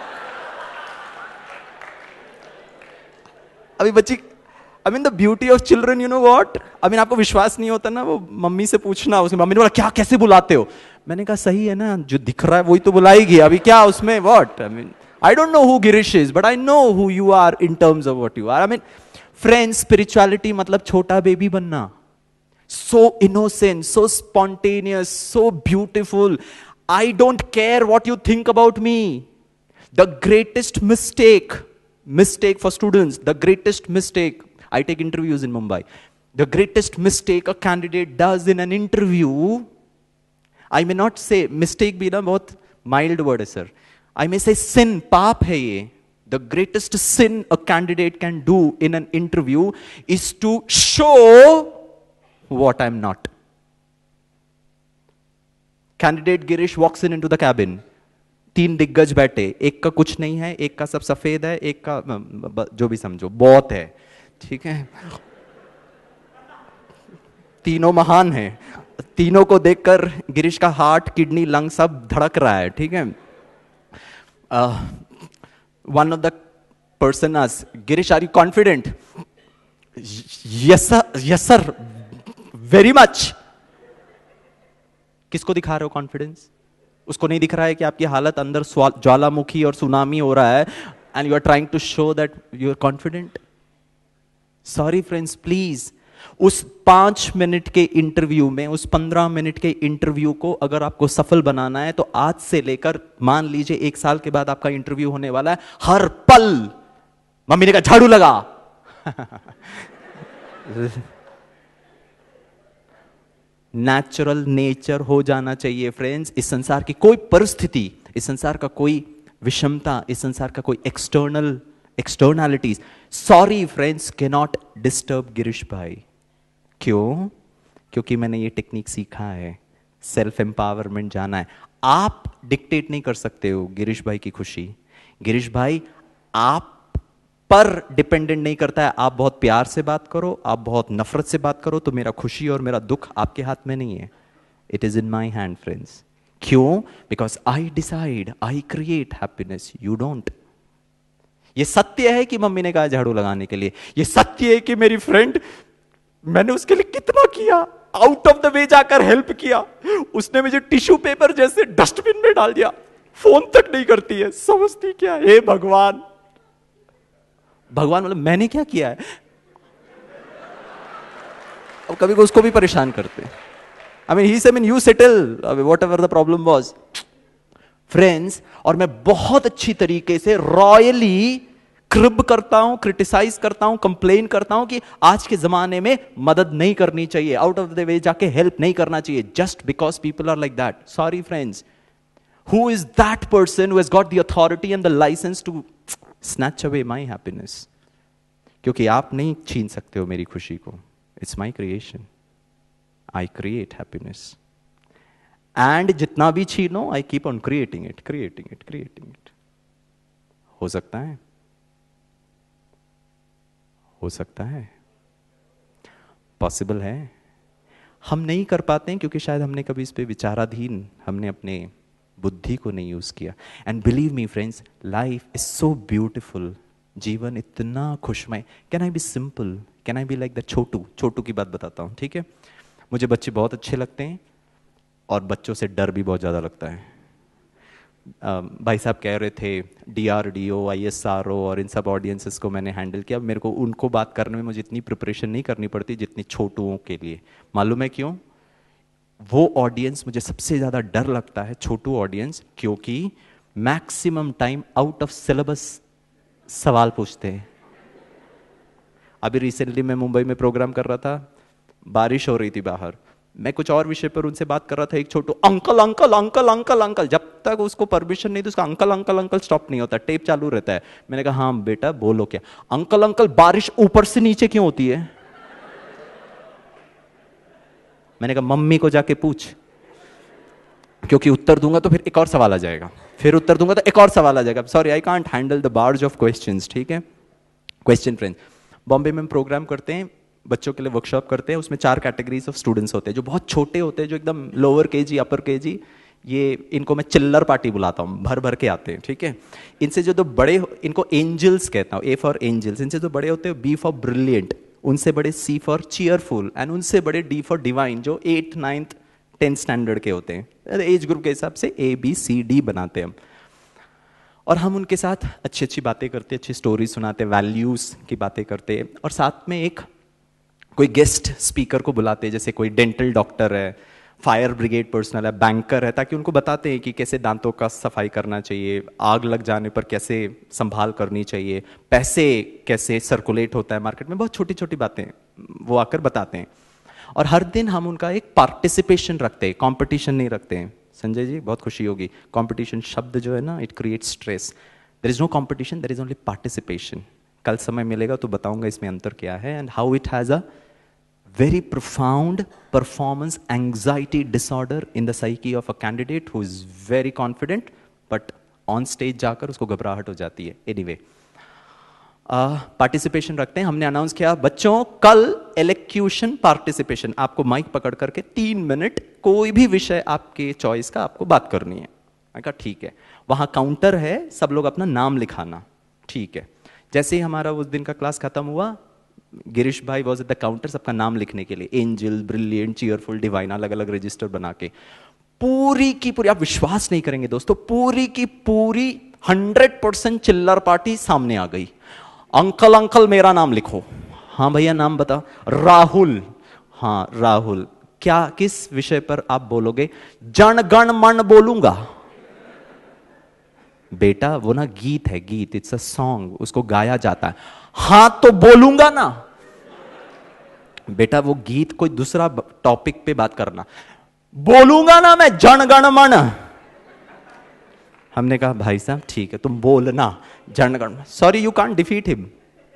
अभी बच्ची, I mean the beauty of children, you know what, I mean आपको विश्वास नहीं होता ना, वो मम्मी से पूछना, उसकी मम्मी ने बोला क्या कैसे बुलाते हो? मैंने कहा सही है ना, जो दिख रहा है वही तो बुलाएगी, अभी क्या उसमें what. I mean I don't know who Girish is, but I know who you are in terms of what you are. I mean friends, spirituality मतलब छोटा बेबी बनना, so innocent, so spontaneous, so beautiful. I don't care what you think about me. The greatest mistake, mistake for students, the greatest mistake, I take interviews in Mumbai. The greatest mistake a candidate does in an interview, I may not say mistake भी ना बहुत mild word है sir, I may say sin, पाप है ये. The greatest sin a candidate can do in an interview is to show what I'm not. Candidate Girish walks in into the cabin. तीन दिग्गज बैठे, एक का कुछ नहीं है, एक का सब सफेद है, एक का जो भी समझो बहुत है, ठीक है। तीनों महान हैं, तीनों को देखकर गिरीश का हार्ट, किडनी, लंग सब धड़क रहा है, ठीक है। One of the person asked, Girish are you confident? Yes sir, yes sir, very much. किसको दिखा रहे हो कॉन्फिडेंस? उसको नहीं दिख रहा है कि आपकी हालत अंदर ज्वालामुखी और सुनामी हो रहा है, and you are trying to show that you are confident? Sorry friends, please, उस पांच मिनट के इंटरव्यू में, उस पंद्रह मिनट के इंटरव्यू को अगर आपको सफल बनाना है, तो आज से लेकर मान लीजिए एक साल के बाद आपका इंटरव्यू होने वाला है, हर पल मम्मी ने कहा झाड़ू लगा। नेचुरल नेचर हो जाना चाहिए फ्रेंड्स। इस संसार की कोई परिस्थिति, इस संसार का कोई विषमता, इस संसार का कोई external externalities, sorry friends, can not disturb Girish bhai. क्यों? क्योंकि मैंने ये टेक्निक सीखा है, सेल्फ एम्पावरमेंट जाना है। आप डिक्टेट नहीं कर सकते हो गिरीश भाई की खुशी। गिरीश भाई आप पर डिपेंडेंट नहीं करता है। आप बहुत प्यार से बात करो, आप बहुत नफरत से बात करो, तो मेरा खुशी और मेरा दुख आपके हाथ में नहीं है। It is in my hand friends. क्यों? Because I decide, I create happiness, you don't. ये सत्य है कि मम्मी ने कहा झाड़ू लगाने के लिए, ये सत्य है कि मेरी फ्रेंड, मैंने उसके लिए कितना किया, आउट ऑफ द वे जाकर हेल्प किया, उसने मुझे टिश्यू पेपर जैसे डस्टबिन में डाल दिया, फोन तक नहीं करती है, समझती क्या? हे भगवान, भगवान मतलब मैंने क्या किया है? अब कभी उसको भी परेशान करते हैं। I mean he said, you settle whatever the problem was friends. और मैं बहुत अच्छी तरीके से रॉयली क्रिब करता हूं, क्रिटिसाइज करता हूं, कंप्लेन करता हूं कि आज के जमाने में मदद नहीं करनी चाहिए, आउट ऑफ द वे जाके हेल्प नहीं करना चाहिए, just because people are like that. Sorry friends, who is that person who has got the authority and the license to snatch away my happiness? क्योंकि आप नहीं छीन सकते हो मेरी खुशी को। It's my creation, I create happiness, and जितना भी छीनो, I keep on creating it, creating it, creating it. हो सकता है, हो सकता है, पॉसिबल है। हम नहीं कर पाते हैं क्योंकि शायद हमने कभी इस पे विचाराधीन, हमने अपने बुद्धि को नहीं यूज किया। And believe me friends, life is so beautiful, जीवन इतना खुशमय। Can I be simple? Can I be like the छोटू? छोटू की बात बताता हूँ, ठीक है। मुझे बच्चे बहुत अच्छे लगते हैं और बच्चों से डर भी बहुत ज़्यादा लगता है। uh, भाई साहब कह रहे थे D R D O, I S R O और इन सब ऑडियंसेस को मैंने हैंडल किया। मेरे को उनको बात करने में मुझे इतनी प्रिपरेशन नहीं करनी पड़ती जितनी छोटुओं के लिए। मालूम है क्यों? वो ऑडियंस मुझे सबसे ज़्यादा डर लगता है, छोटू ऑडियंस, क्योंकि maximum time out of syllabus सवाल पूछते हैं। अभी रिसेंटली मैं मुंबई में प्रोग्राम कर रहा था, बारिश हो रही थी बाहर, मैं कुछ और विषय पर उनसे बात कर रहा था। एक छोटू uncle uncle uncle uncle uncle, जब तक उसको परमिशन नहीं तो उसका अंकल अंकल अंकल स्टॉप नहीं होता, टेप चालू रहता है। मैंने कहा हाँ बेटा बोलो क्या? अंकल अंकल बारिश ऊपर से नीचे क्यों होती है? मैंने कहा मम्मी को जाके पूछ, क्योंकि उत्तर दूंगा तो फिर एक और सवाल आ जाएगा, फिर उत्तर दूंगा तो एक और सवाल आ जाएगा। Sorry I can't handle the barrage of questions. ठीक है, क्वेश्चन फ्रेंड्स, बॉम्बे में हम प्रोग्राम करते हैं, बच्चों के लिए वर्कशॉप करते हैं। उसमें चार कैटेगरीज ऑफ स्टूडेंट्स होते हैं, जो बहुत छोटे होते हैं, जो एकदम लोअर केजी अपर केजी, ये इनको मैं चिल्लर पार्टी बुलाता हूँ, भर भर के आते हैं। ठीक है, इनसे जो दो बड़े, इनको एंजल्स कहता हूँ, ए फॉर एंजल्स। इनसे जो बड़े होते हैं बी फॉर ब्रिलियंट, उनसे बड़े सी फॉर चीयरफुल, एंड उनसे बड़े डी फॉर डिवाइन, जो एट्थ नाइन्थ टेंथ स्टैंडर्ड के होते हैं। एज ग्रुप के हिसाब से ए बी सी डी बनाते हैं हम, और हम उनके साथ अच्छी अच्छी बातें करते हैं, अच्छी स्टोरी सुनाते हैं, वैल्यूज की बातें करते हैं, और साथ में एक कोई गेस्ट स्पीकर को बुलाते हैं, जैसे कोई डेंटल डॉक्टर है, फायर ब्रिगेड पर्सनल है, बैंकर है, ताकि उनको बताते हैं कि कैसे दांतों का सफाई करना चाहिए, आग लग जाने पर कैसे संभाल करनी चाहिए, पैसे कैसे सर्कुलेट होता है मार्केट में, बहुत छोटी छोटी बातें वो आकर बताते हैं। और हर दिन हम उनका एक पार्टिसिपेशन रखते हैं, कंपटीशन नहीं रखते हैं। संजय जी बहुत खुशी होगी, कंपटीशन शब्द जो है ना, it creates stress. There is no competition, there is only participation. कल समय मिलेगा तो बताऊंगा इसमें अंतर क्या है, and how it has a very profound performance anxiety disorder in the psyche of a candidate who is very confident, but on stage जाकर उसको घबराहट हो जाती है। anyway, पार्टिसिपेशन uh, रखते हैं। हमने अनाउंस किया बच्चों कल एलोक्यूशन पार्टिसिपेशन, आपको माइक पकड़ करके तीन मिनट कोई भी विषय आपके चॉइस का आपको बात करनी है। मैं कहा ठीक है, वहां काउंटर है, सब लोग अपना नाम लिखाना। ठीक है, जैसे ही हमारा उस दिन का क्लास खत्म हुआ, गिरीश भाई वॉज एट द काउंटर सबका नाम लिखने के लिए, एंजल, ब्रिलियंट, चीयरफुल, डिवाइन, अलग अलग रजिस्टर बना के। पूरी की पूरी, आप विश्वास नहीं करेंगे दोस्तों, पूरी की पूरी हंड्रेड परसेंट चिल्लर पार्टी सामने आ गई। अंकल अंकल मेरा नाम लिखो। हाँ भैया नाम बता। राहुल। हाँ राहुल, क्या किस विषय पर आप बोलोगे? जन गण मन बोलूंगा। बेटा वो ना गीत है, गीत, इट्स अ सॉन्ग, उसको गाया जाता है। हाँ तो बोलूंगा ना। बेटा वो गीत कोई दूसरा टॉपिक पे बात करना। बोलूंगा ना मैं, जन गण मन। हमने कहा भाई साहब ठीक है तुम बोलना Jana Gana Mana. Sorry you can't defeat him.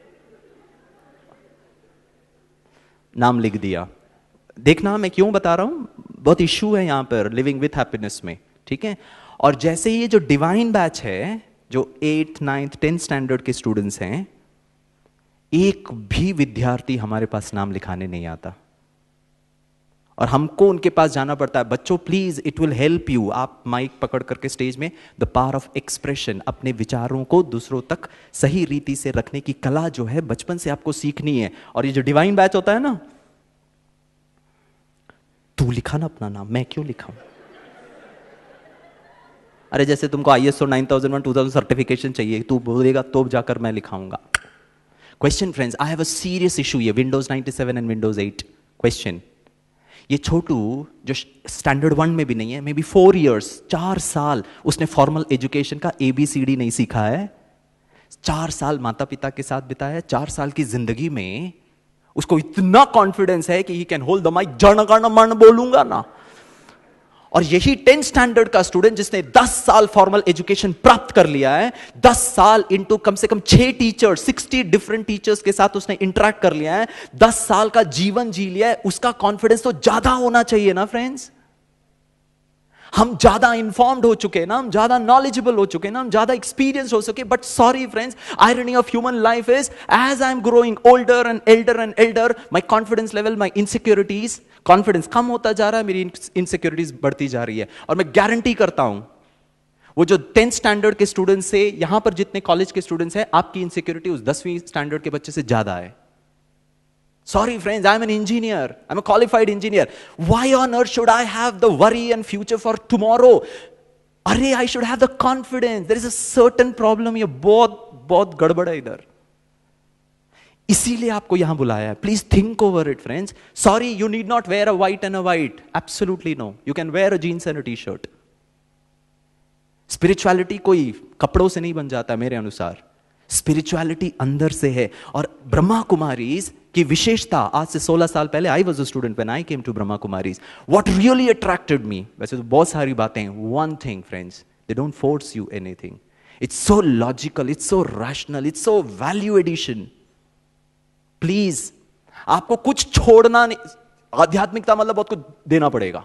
नाम लिख दिया। देखना मैं क्यों बता रहा हूं, बहुत इश्यू है यहां पर लिविंग विथ हैप्पीनेस में। ठीक है, और जैसे ये जो डिवाइन बैच है, जो एट्थ नाइन्थ टेंथ स्टैंडर्ड के स्टूडेंट्स हैं, एक भी विद्यार्थी हमारे पास नाम लिखाने नहीं आता, और हमको उनके पास जाना पड़ता है। बच्चों please, it will help you. आप माइक पकड़ करके स्टेज में, द पावर ऑफ एक्सप्रेशन, अपने विचारों को दूसरों तक सही रीति से रखने की कला जो है बचपन से आपको सीखनी है। और ये जो डिवाइन बैच होता है ना, तू लिखा ना अपना नाम, मैं क्यों लिखाऊं? अरे जैसे तुमको I S O nine thousand one two thousand certification चाहिए, तू बोलेगा तो जाकर मैं लिखाऊंगा। Question friends, I have a serious issue, ये Windows ninety seven and Windows eight. Question, ये छोटू जो स्टैंडर्ड वन में भी नहीं है, मे बी फोर इयर्स, चार साल उसने फॉर्मल एजुकेशन का एबीसीडी नहीं सीखा है। चार साल माता पिता के साथ बिताया है, चार साल की जिंदगी में उसको इतना कॉन्फिडेंस है कि he can hold the mike, Jana Gana मन बोलूंगा ना। और यही टेंथ स्टैंडर्ड का स्टूडेंट जिसने दस साल फॉर्मल एजुकेशन प्राप्त कर लिया है, दस साल इनटू कम से कम छह टीचर, सिक्सटी डिफरेंट टीचर्स के साथ उसने इंटरेक्ट कर लिया है, दस साल का जीवन जी लिया है, उसका कॉन्फिडेंस तो ज्यादा होना चाहिए ना फ्रेंड्स। हम ज्यादा इंफॉर्म्ड हो चुके ना, हम ज्यादा नॉलेजेबल हो चुके ना, हम ज्यादा एक्सपीरियंस हो सके। But sorry friends, irony of human life is as I am growing older and elder and elder, my confidence level, my insecurities, confidence कम होता जा रहा है, मेरी इनसिक्योरिटीज बढ़ती जा रही है। और मैं गारंटी करता हूं, वो जो टेंथ स्टैंडर्ड के स्टूडेंट्स से यहां पर जितने कॉलेज के स्टूडेंट्स हैं, आपकी इनसिक्योरिटी उस दसवीं स्टैंडर्ड के बच्चे से ज्यादा है। Sorry friends, I'm an engineer. I'm a qualified engineer. Why on earth should I have the worry and future for tomorrow? अरे I should have the confidence. There is a certain problem here. बहुत बहुत गड़बड़ है इधर। इसीलिए आपको यहां बुलाया है। Please think over it, friends. Sorry, you need not wear a white and a white. Absolutely no. You can wear a jeans and a t-shirt. Spirituality कोई कपड़ों से नहीं बन जाता मेरे अनुसार, स्पिरिचुअलिटी अंदर से है। और ब्रह्मा कुमारीज की विशेषता, आज से सोलह साल पहले I was a student when I came to Brahma Kumaris, what really attracted me, वैसे तो बहुत सारी बातें, one thing friends, they don't force you anything, it's so logical, it's so rational, it's so value addition. Please आपको कुछ छोड़ना नहीं, आध्यात्मिकता मतलब बहुत कुछ देना पड़ेगा,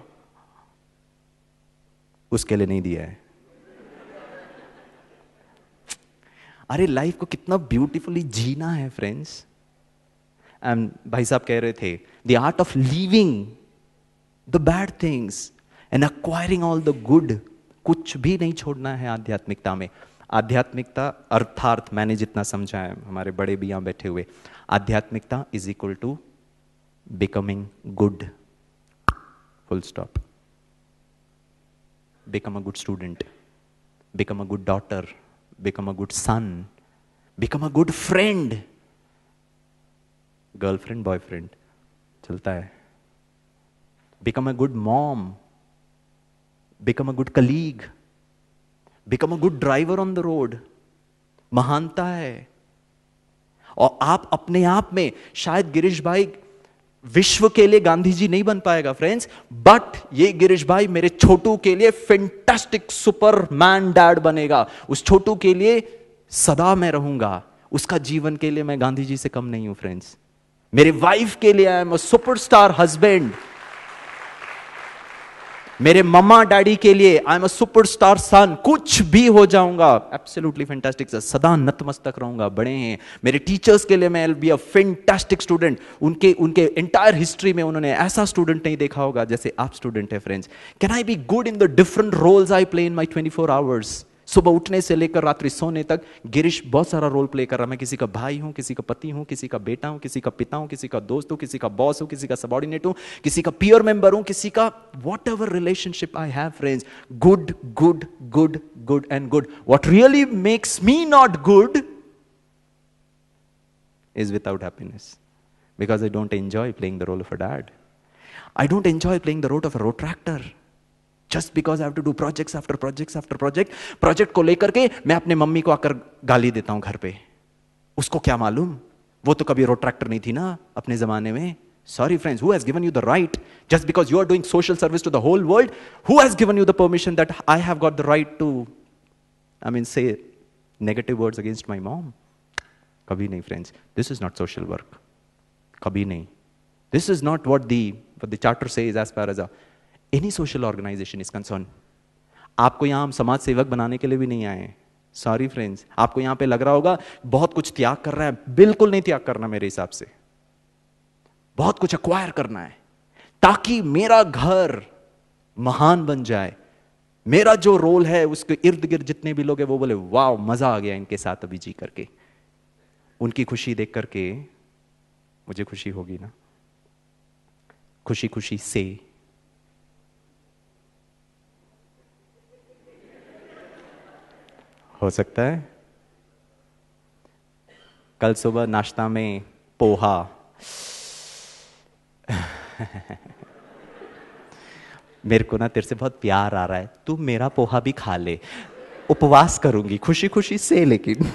उसके लिए नहीं दिया है। अरे लाइफ को कितना ब्यूटीफुली जीना है फ्रेंड्स। एंड भाई साहब कह रहे थे, the art of living the bad things and acquiring all the good, कुछ भी नहीं छोड़ना है आध्यात्मिकता में। आध्यात्मिकता अर्थार्थ मैंने जितना समझा है, हमारे बड़े भी यहां बैठे हुए, आध्यात्मिकता is equal to becoming good, full stop. Become a good student, become a good daughter, become a good son, become a good friend, girlfriend boyfriend चलता है, become a good mom, become a good colleague, become a good driver on the road, महानता है। और आप अपने आप में, शायद गिरीश भाई विश्व के लिए गांधी जी नहीं बन पाएगा फ्रेंड्स, बट ये गिरीश भाई मेरे छोटू के लिए फैंटास्टिक सुपरमैन डैड बनेगा। उस छोटू के लिए सदा मैं रहूंगा, उसका जीवन के लिए मैं गांधी जी से कम नहीं हूं फ्रेंड्स। मेरे वाइफ के लिए I am a superstar husband, मेरे मम्मा डैडी के लिए आई एम अ सुपरस्टार सन। कुछ भी हो जाऊंगा, एब्सोल्युटली फैंटास्टिक, सदा नतमस्तक रहूंगा। बड़े हैं मेरे टीचर्स के लिए, मैं will be a fantastic student. उनके उनके एंटायर हिस्ट्री में उन्होंने ऐसा स्टूडेंट नहीं देखा होगा जैसे आप स्टूडेंट है friends. Can I be good in the different roles I play in my twenty four hours. सुबह उठने से लेकर रात्रि सोने तक गिरीश बहुत सारा रोल प्ले कर रहा है। मैं किसी का भाई हूं, किसी का पति हूं, किसी का बेटा हूं, किसी का पिता हूं, किसी का दोस्त हूं, किसी का बॉस हूं, किसी का सबॉर्डिनेट हूं, किसी का पीयर मेंबर हूं, किसी का whatever relationship I have friends. Good good good good and good. What really makes me not good is without happiness, because I don't enjoy playing the role of a dad. I don't enjoy playing the role of a road tractor. Just because I have to do projects after projects after project. Project को लेकर के मैं अपने mummy को आकर गाली देता हूं घर पे। उसको क्या मालूम, वो तो कभी रोड ट्रैक्टर नहीं थी ना अपने जमाने में। Sorry friends, who has given you the right? Just because you are doing social service to the whole world, who has given you the permission that I have got the right to, I mean, say negative words against my mom? कभी नहीं friends. This is not social work. कभी नहीं. This is not what the what the charter says as far as a any social organization is concerned. आपको यहां हम समाज सेवक बनाने के लिए भी नहीं आए। सॉरी फ्रेंड्स, आपको यहां पे लग रहा होगा बहुत कुछ त्याग कर रहा है। बिल्कुल नहीं त्याग करना मेरे हिसाब से। बहुत कुछ एक्वायर करना है ताकि मेरा घर महान बन जाए। मेरा जो रोल है उसके इर्द गिर्द जितने भी लोग हैं वो बोले वाह मजा आ गया इनके साथ अभी जी करके। उनकी खुशी देख करके मुझे खुशी होगी ना। खुशी खुशी से हो सकता है। कल सुबह नाश्ता में पोहा मेरे को ना तेरे से बहुत प्यार आ रहा है, तू मेरा पोहा भी खा ले। उपवास करूंगी खुशी खुशी से, लेकिन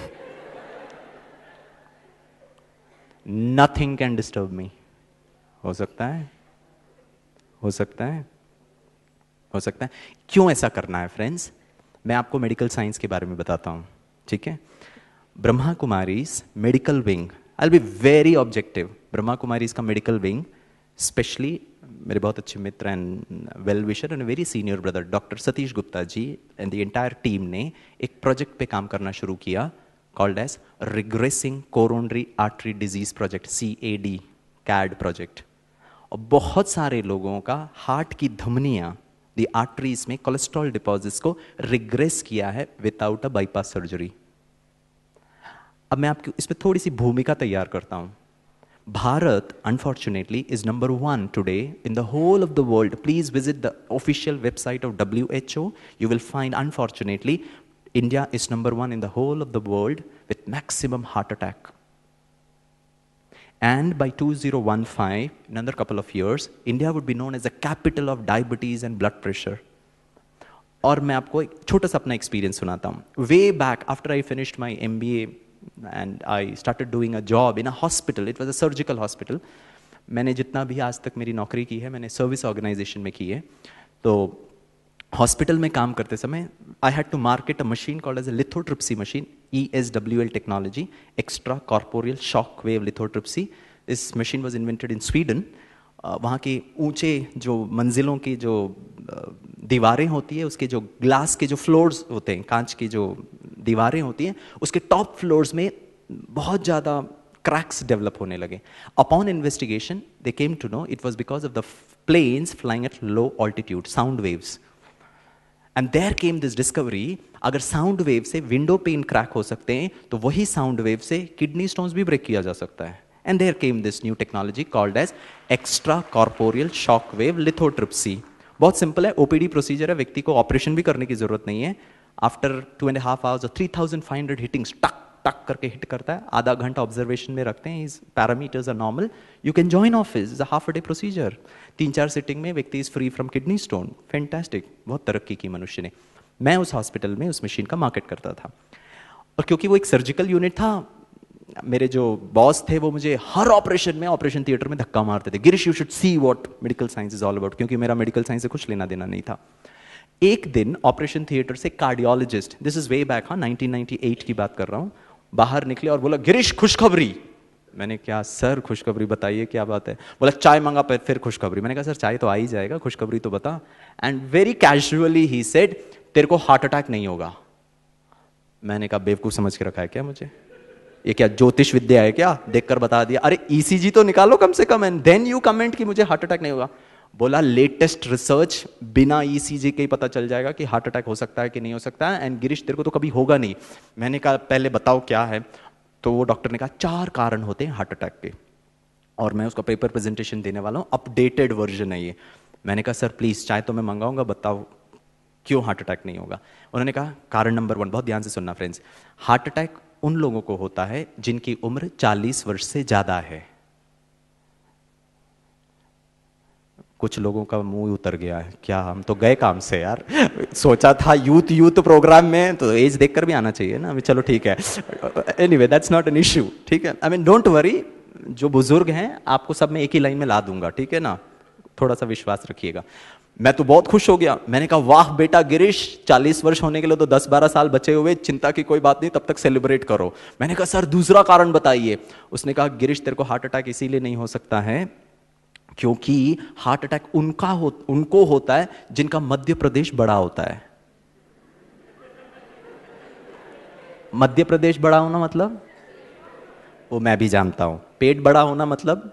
नथिंग कैन डिस्टर्ब मी। हो सकता है, हो सकता है, हो सकता है। क्यों ऐसा करना है फ्रेंड्स? मैं आपको मेडिकल साइंस के बारे में बताता हूं, ठीक है। Brahma Kumaris medical wing, I will be very objective. Brahma Kumaris का मेडिकल विंग, स्पेशली मेरे बहुत अच्छे मित्र and well wisher and very senior brother doctor Satish Gupta ji and the entire team ने एक प्रोजेक्ट पे काम करना शुरू किया, called as regressing coronary artery disease project, C A D CAD project. और बहुत सारे लोगों का हार्ट की धमनियां, दी आर्टरीज में कोलेस्ट्रॉल डिपॉजिट्स को रिग्रेस किया है विदाउट अ बाईपास सर्जरी। अब मैं आपकी इसमें थोड़ी सी भूमिका तैयार करता हूं। Bharat unfortunately is number one today in the whole of the world. Please visit the official website of W H O. You will find unfortunately India is number one in the whole of the world with maximum heart attack. And by two thousand fifteen, in another couple of years, India would be known as the capital of diabetes and blood pressure. और मैं आपको एक छोटा सा अपना experience सुनाता हूँ। Way back after I finished my M B A and I started doing a job in a hospital, it was a surgical hospital. मैंने जितना भी आज तक मेरी नौकरी की है मैंने सर्विस ऑर्गेनाइजेशन में की है। तो हॉस्पिटल में काम करते समय I had to market a machine called as a lithotripsy machine, E S W L technology, extra corporeal shock wave lithotripsy. इस machine was invented in Sweden. वहाँ के ऊंचे जो मंजिलों की जो दीवारें होती है, उसके जो ग्लास के जो फ्लोर्स होते हैं, कांच की जो दीवारें होती हैं, उसके टॉप फ्लोर्स में बहुत ज़्यादा क्रैक्स डेवलप होने लगे। Upon investigation they came to know it was because of the planes flying at low altitude, sound waves. And there came this discovery, अगर साउंड वेव से विंडो पेन क्रैक हो सकते हैं तो वही साउंड वेव से किडनी स्टोन्स भी break किया जा सकता है। And there came this new technology called as extra corporeal shock wave lithotripsy. बहुत सिंपल है, ओपीडी प्रोसीजर है, व्यक्ति को ऑपरेशन भी करने की जरूरत नहीं है। After two and half hours three thousand five hundred hittings टक टक करके हिट करता है, आधा घंटा ऑब्जर्वेशन में रखते हैं, is parameters are normal, you can join office, is a half a day procedure. तीन चार सिटिंग में व्यक्ति is free from kidney stone. Fantastic, बहुत तरक्की की मनुष्य ने। मैं उस हॉस्पिटल में उस मशीन का मार्केट करता था, और क्योंकि वो एक सर्जिकल यूनिट था, मेरे जो बॉस थे वो मुझे हर ऑपरेशन में, ऑपरेशन थिएटर में धक्का मारते थे, Girish you should see what medical science is all about, क्योंकि मेरा मेडिकल साइंस से कुछ लेना देना नहीं था। एक दिन ऑपरेशन थिएटर से cardiologist, this is way back, हाँ नाइनटीन नाइंटी एट की बात कर रहा हूँ, बाहर निकले और बोला गिरीश खुशखबरी। मैंने क्या सर खुशखबरी बताइए क्या बात है? बोला चाय मंगा पर फिर खुशखबरी। मैंने कहा सर चाय तो आ ही जाएगा, खुशखबरी तो बता। And very casually he said तेरे को हार्ट अटैक नहीं होगा। मैंने कहा बेवकूफ समझ के रखा है क्या मुझे? ये क्या ज्योतिष विद्या है क्या? देखकर बता दिया। अरे ईसीजी तो निकालो कम से कम, एंड देन यू कमेंट कि मुझे हार्ट अटैक नहीं होगा। बोला लेटेस्ट रिसर्च बिना ईसीजी के ही पता चल जाएगा कि हार्ट अटैक हो सकता है कि नहीं हो सकता है, एंड गिरीश तेरे को तो कभी होगा नहीं। मैंने कहा पहले बताओ क्या है? तो वो डॉक्टर ने कहा चार कारण होते हैं हार्ट अटैक के, और मैं उसका पेपर प्रेजेंटेशन देने वाला हूँ, अपडेटेड वर्जन है ये। मैंने कहा सर प्लीज चाय तो मैं मंगाऊंगा, बताओ क्यों हार्ट अटैक नहीं होगा? उन्होंने कहा कारण नंबर वन, बहुत ध्यान से सुनना फ्रेंड्स, हार्ट अटैक उन लोगों को होता है जिनकी उम्र चालीस वर्ष से ज्यादा है। कुछ लोगों का मुंह उतर गया है, क्या हम तो गए काम से यार। सोचा था यूथ यूथ प्रोग्राम में तो एज देखकर भी आना चाहिए ना, चलो ठीक है। Anyway that's not an issue, ठीक है। आई मीन डोंट वरी, जो बुजुर्ग हैं आपको सब में एक ही लाइन में ला दूंगा, ठीक है ना, थोड़ा सा विश्वास रखिएगा। मैं तो बहुत खुश हो गया। मैंने कहा वाह बेटा गिरीश, चालीस वर्ष होने के लिए तो दस बारह साल बचे हुए, चिंता की कोई बात नहीं, तब तक सेलिब्रेट करो। मैंने कहा सर दूसरा कारण बताइए। उसने कहा गिरीश तेरे को हार्ट अटैक इसीलिए नहीं हो सकता है क्योंकि हार्ट अटैक उनका हो उनको होता है जिनका मध्य प्रदेश बड़ा होता है। मध्य प्रदेश बड़ा होना मतलब वो मैं भी जानता हूं। पेट बड़ा होना मतलब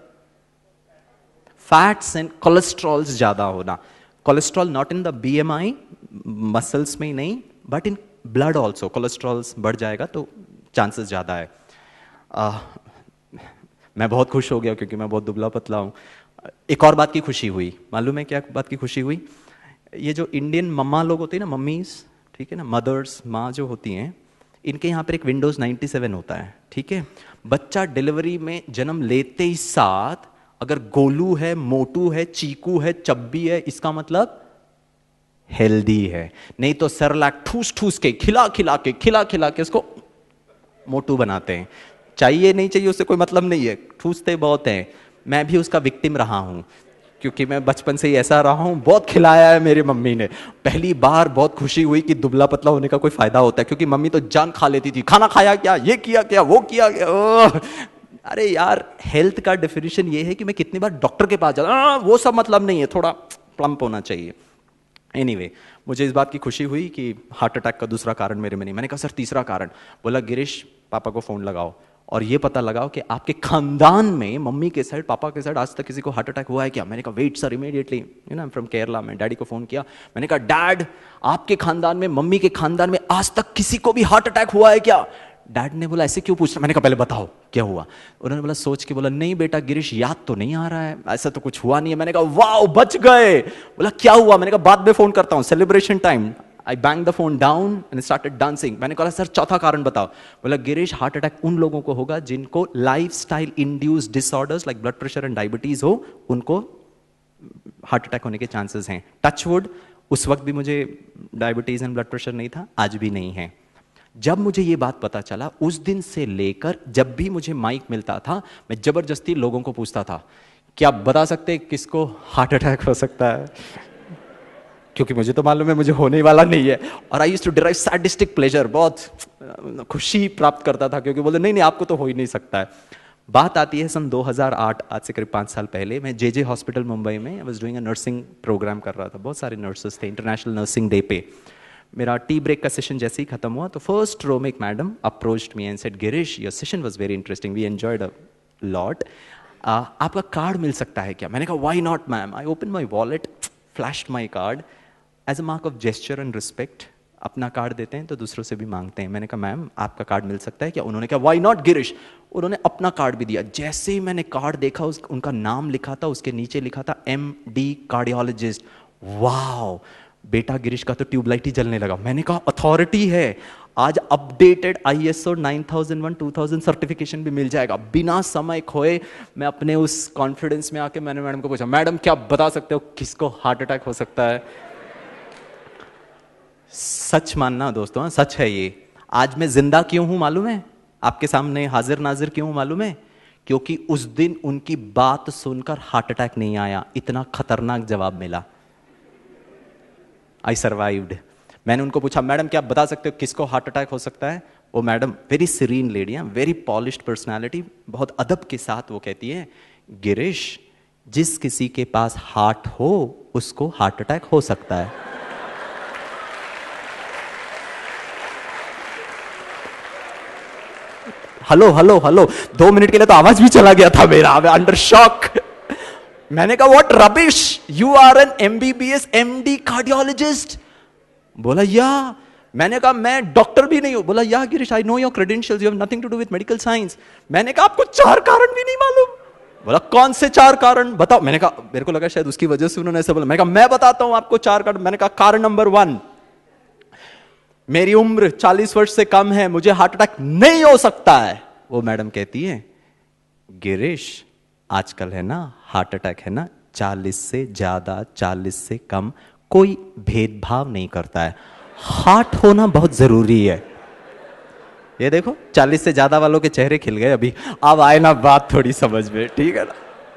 फैट्स एंड कोलेस्ट्रॉल्स ज्यादा होना। Cholesterol not in the BMI, muscles में ही नहीं, but in blood also cholesterols बढ़ जाएगा तो चांसेस ज्यादा है। आ, मैं बहुत खुश हो गया क्योंकि मैं बहुत दुबला पतला हूं। एक और बात की खुशी हुई, मालूम है क्या बात की खुशी हुई? ये जो इंडियन मम्मा लोग होते हैं ना, मम्मीज, ठीक है ना, मदर्स, माँ जो होती हैं, इनके यहाँ पर एक विंडोज नाइन्टी सेवन होता है, ठीक है। बच्चा डिलीवरी में जन्म लेते ही साथ अगर गोलू है, मोटू है, चीकू है, चब्बी है, इसका मतलब हेल्दी है। नहीं तो सरलाक ठूस ठूस के, खिला खिला के खिला खिला के इसको मोटू बनाते हैं। चाहिए नहीं चाहिए उससे कोई मतलब नहीं है, ठूसते बहुत हैं। मैं भी उसका विक्टिम रहा हूं क्योंकि मैं बचपन से ही ऐसा रहा हूं। बहुत खिलाया है मेरी मम्मी ने। पहली बार बहुत खुशी हुई कि दुबला पतला होने का कोई फायदा होता है, क्योंकि मम्मी तो जान खा लेती थी, खाना खाया क्या, ये किया क्या, वो किया क्या। अरे यार हेल्थ का डेफिनेशन ये है कि मैं कितनी बार डॉक्टर के पास जाता, वो सब मतलब नहीं है, थोड़ा प्लम्प होना चाहिए। एनीवे anyway, मुझे इस बात की खुशी हुई कि हार्ट अटैक का दूसरा कारण मेरे में नहीं। मैंने कहा सर तीसरा कारण। बोला गिरीश पापा को फोन लगाओ और ये पता लगाओ कि आपके खानदान में, मम्मी के साइड, पापा के साइड आज तक किसी को हार्ट अटैक हुआ है क्या? मैंने कहा wait sir, immediately, you know I am from Kerala. मैं डैडी को फोन किया, मैंने कहा डैड आपके खानदान में, मम्मी के खानदान में आज तक किसी को भी हार्ट अटैक हुआ है क्या? डैड ने बोला ऐसे क्यों पूछ रहा? मैंने कहा पहले बताओ क्या हुआ। उन्होंने बोला सोच के बोला नहीं बेटा गिरीश याद तो नहीं आ रहा है, ऐसा तो कुछ हुआ नहीं है। मैंने कहा वाओ बच गए। बोला क्या हुआ? मैंने कहा बाद में फोन करता हूँ, celebration time. I bang the phone down and started dancing. मैंने कहा सर चौथा कारण बताओ। बोला गिरीश हार्ट अटैक उन लोगों को होगा जिनको lifestyle induced disorders like blood pressure and diabetes हो, उनको हार्ट अटैक होने के चांसेस हैं। टचवुड उस वक्त भी मुझे डायबिटीज एंड ब्लड प्रेशर नहीं था, आज भी नहीं है। जब मुझे ये बात पता चला, उस दिन से लेकर जब भी मुझे माइक मिलता था, मैं जबरदस्ती लोगों को पूछता था, क्या आप बता सकते हैं किसको हार्ट अटैक हो सकता है? क्योंकि मुझे तो मालूम है मुझे होने वाला नहीं है। और I used to derive sadistic pleasure, बहुत खुशी प्राप्त करता था, क्योंकि बोले नहीं नहीं आपको तो हो ही नहीं सकता है। बात आती है सन दो हज़ार आठ, आज से करीब पाँच साल पहले, मैं जे जे हॉस्पिटल मुंबई में I was doing a nursing programme कर रहा था। बहुत सारे नर्सेस थे, इंटरनेशनल नर्सिंग डे पे। मेरा टी ब्रेक का सेशन जैसे ही खत्म हुआ तो फर्स्ट रो में एक madam approached me and said, Girish your session was very interesting, we enjoyed a lot, आपका कार्ड मिल सकता है क्या? मैंने कहा why not ma'am. I open my wallet, flashed my card, as a mark of gesture and respect. अपना card देते हैं तो दूसरों से भी मांगते हैं। मैंने कहा मैम आपका कार्ड मिल सकता है क्या? उन्होंने कहा व्हाई नॉट गिरीश। उन्होंने अपना कार्ड भी दिया। जैसे ही मैंने कार्ड देखा, उस उनका नाम लिखा था, उसके नीचे लिखा था एम डी कार्डियोलॉजिस्ट। वाओ, बेटा गिरीश का तो ट्यूबलाइट ही जलने लगा। मैंने कहा अथॉरिटी है, आज updated I S O nine thousand one two thousand certification भी मिल जाएगा। बिना समय खोए मैं अपने उस कॉन्फिडेंस में आके मैंने मैडम को पूछा, मैडम क्या बता सकते हो किसको हार्ट अटैक हो सकता है? सच मानना दोस्तों, सच है ये। आज मैं जिंदा क्यों हूं मालूम है? आपके सामने हाजिर नाजिर क्यों हूं मालूम है? क्योंकि उस दिन उनकी बात सुनकर हार्ट अटैक नहीं आया, इतना खतरनाक जवाब मिला। I survived. मैंने उनको पूछा, मैडम क्या आप बता सकते हो किसको हार्ट अटैक हो सकता है? वो मैडम वेरी सीरीन लेडी है, वेरी पॉलिश्ड पर्सनालिटी, बहुत अदब के साथ वो कहती है, गिरीश जिस किसी के पास हार्ट हो उसको हार्ट अटैक हो सकता है। हेलो हेलो हेलो, दो मिनट के लिए तो आवाज भी चला गया था मेरा, अंडर शॉक। मैंने कहा what rubbish, you are an MBBS MD cardiologist? बोला या। मैंने कहा मैं डॉक्टर भी नहीं हूं। बोला yeah Girish, I know your credentials, you have nothing to do with medical science. मैंने कहा आपको चार कारण भी नहीं मालूम? बोला कौन से चार कारण बताओ। मैंने कहा, मेरे को लगा शायद उसकी वजह से उन्होंने ऐसा बोला। मैंने कहा मैं बताता हूं आपको चार कारण। मैंने कहा कारण नंबर वन, मेरी उम्र चालीस वर्ष से कम है, मुझे हार्ट अटैक नहीं हो सकता है। वो मैडम कहती है, गिरीश आजकल है ना हार्ट अटैक है ना चालीस से ज्यादा, चालीस से कम, कोई भेदभाव नहीं करता है, हार्ट होना बहुत जरूरी है। ये देखो चालीस से ज्यादा वालों के चेहरे खिल गए अभी। अब आए ना बात थोड़ी समझ में, ठीक है ना।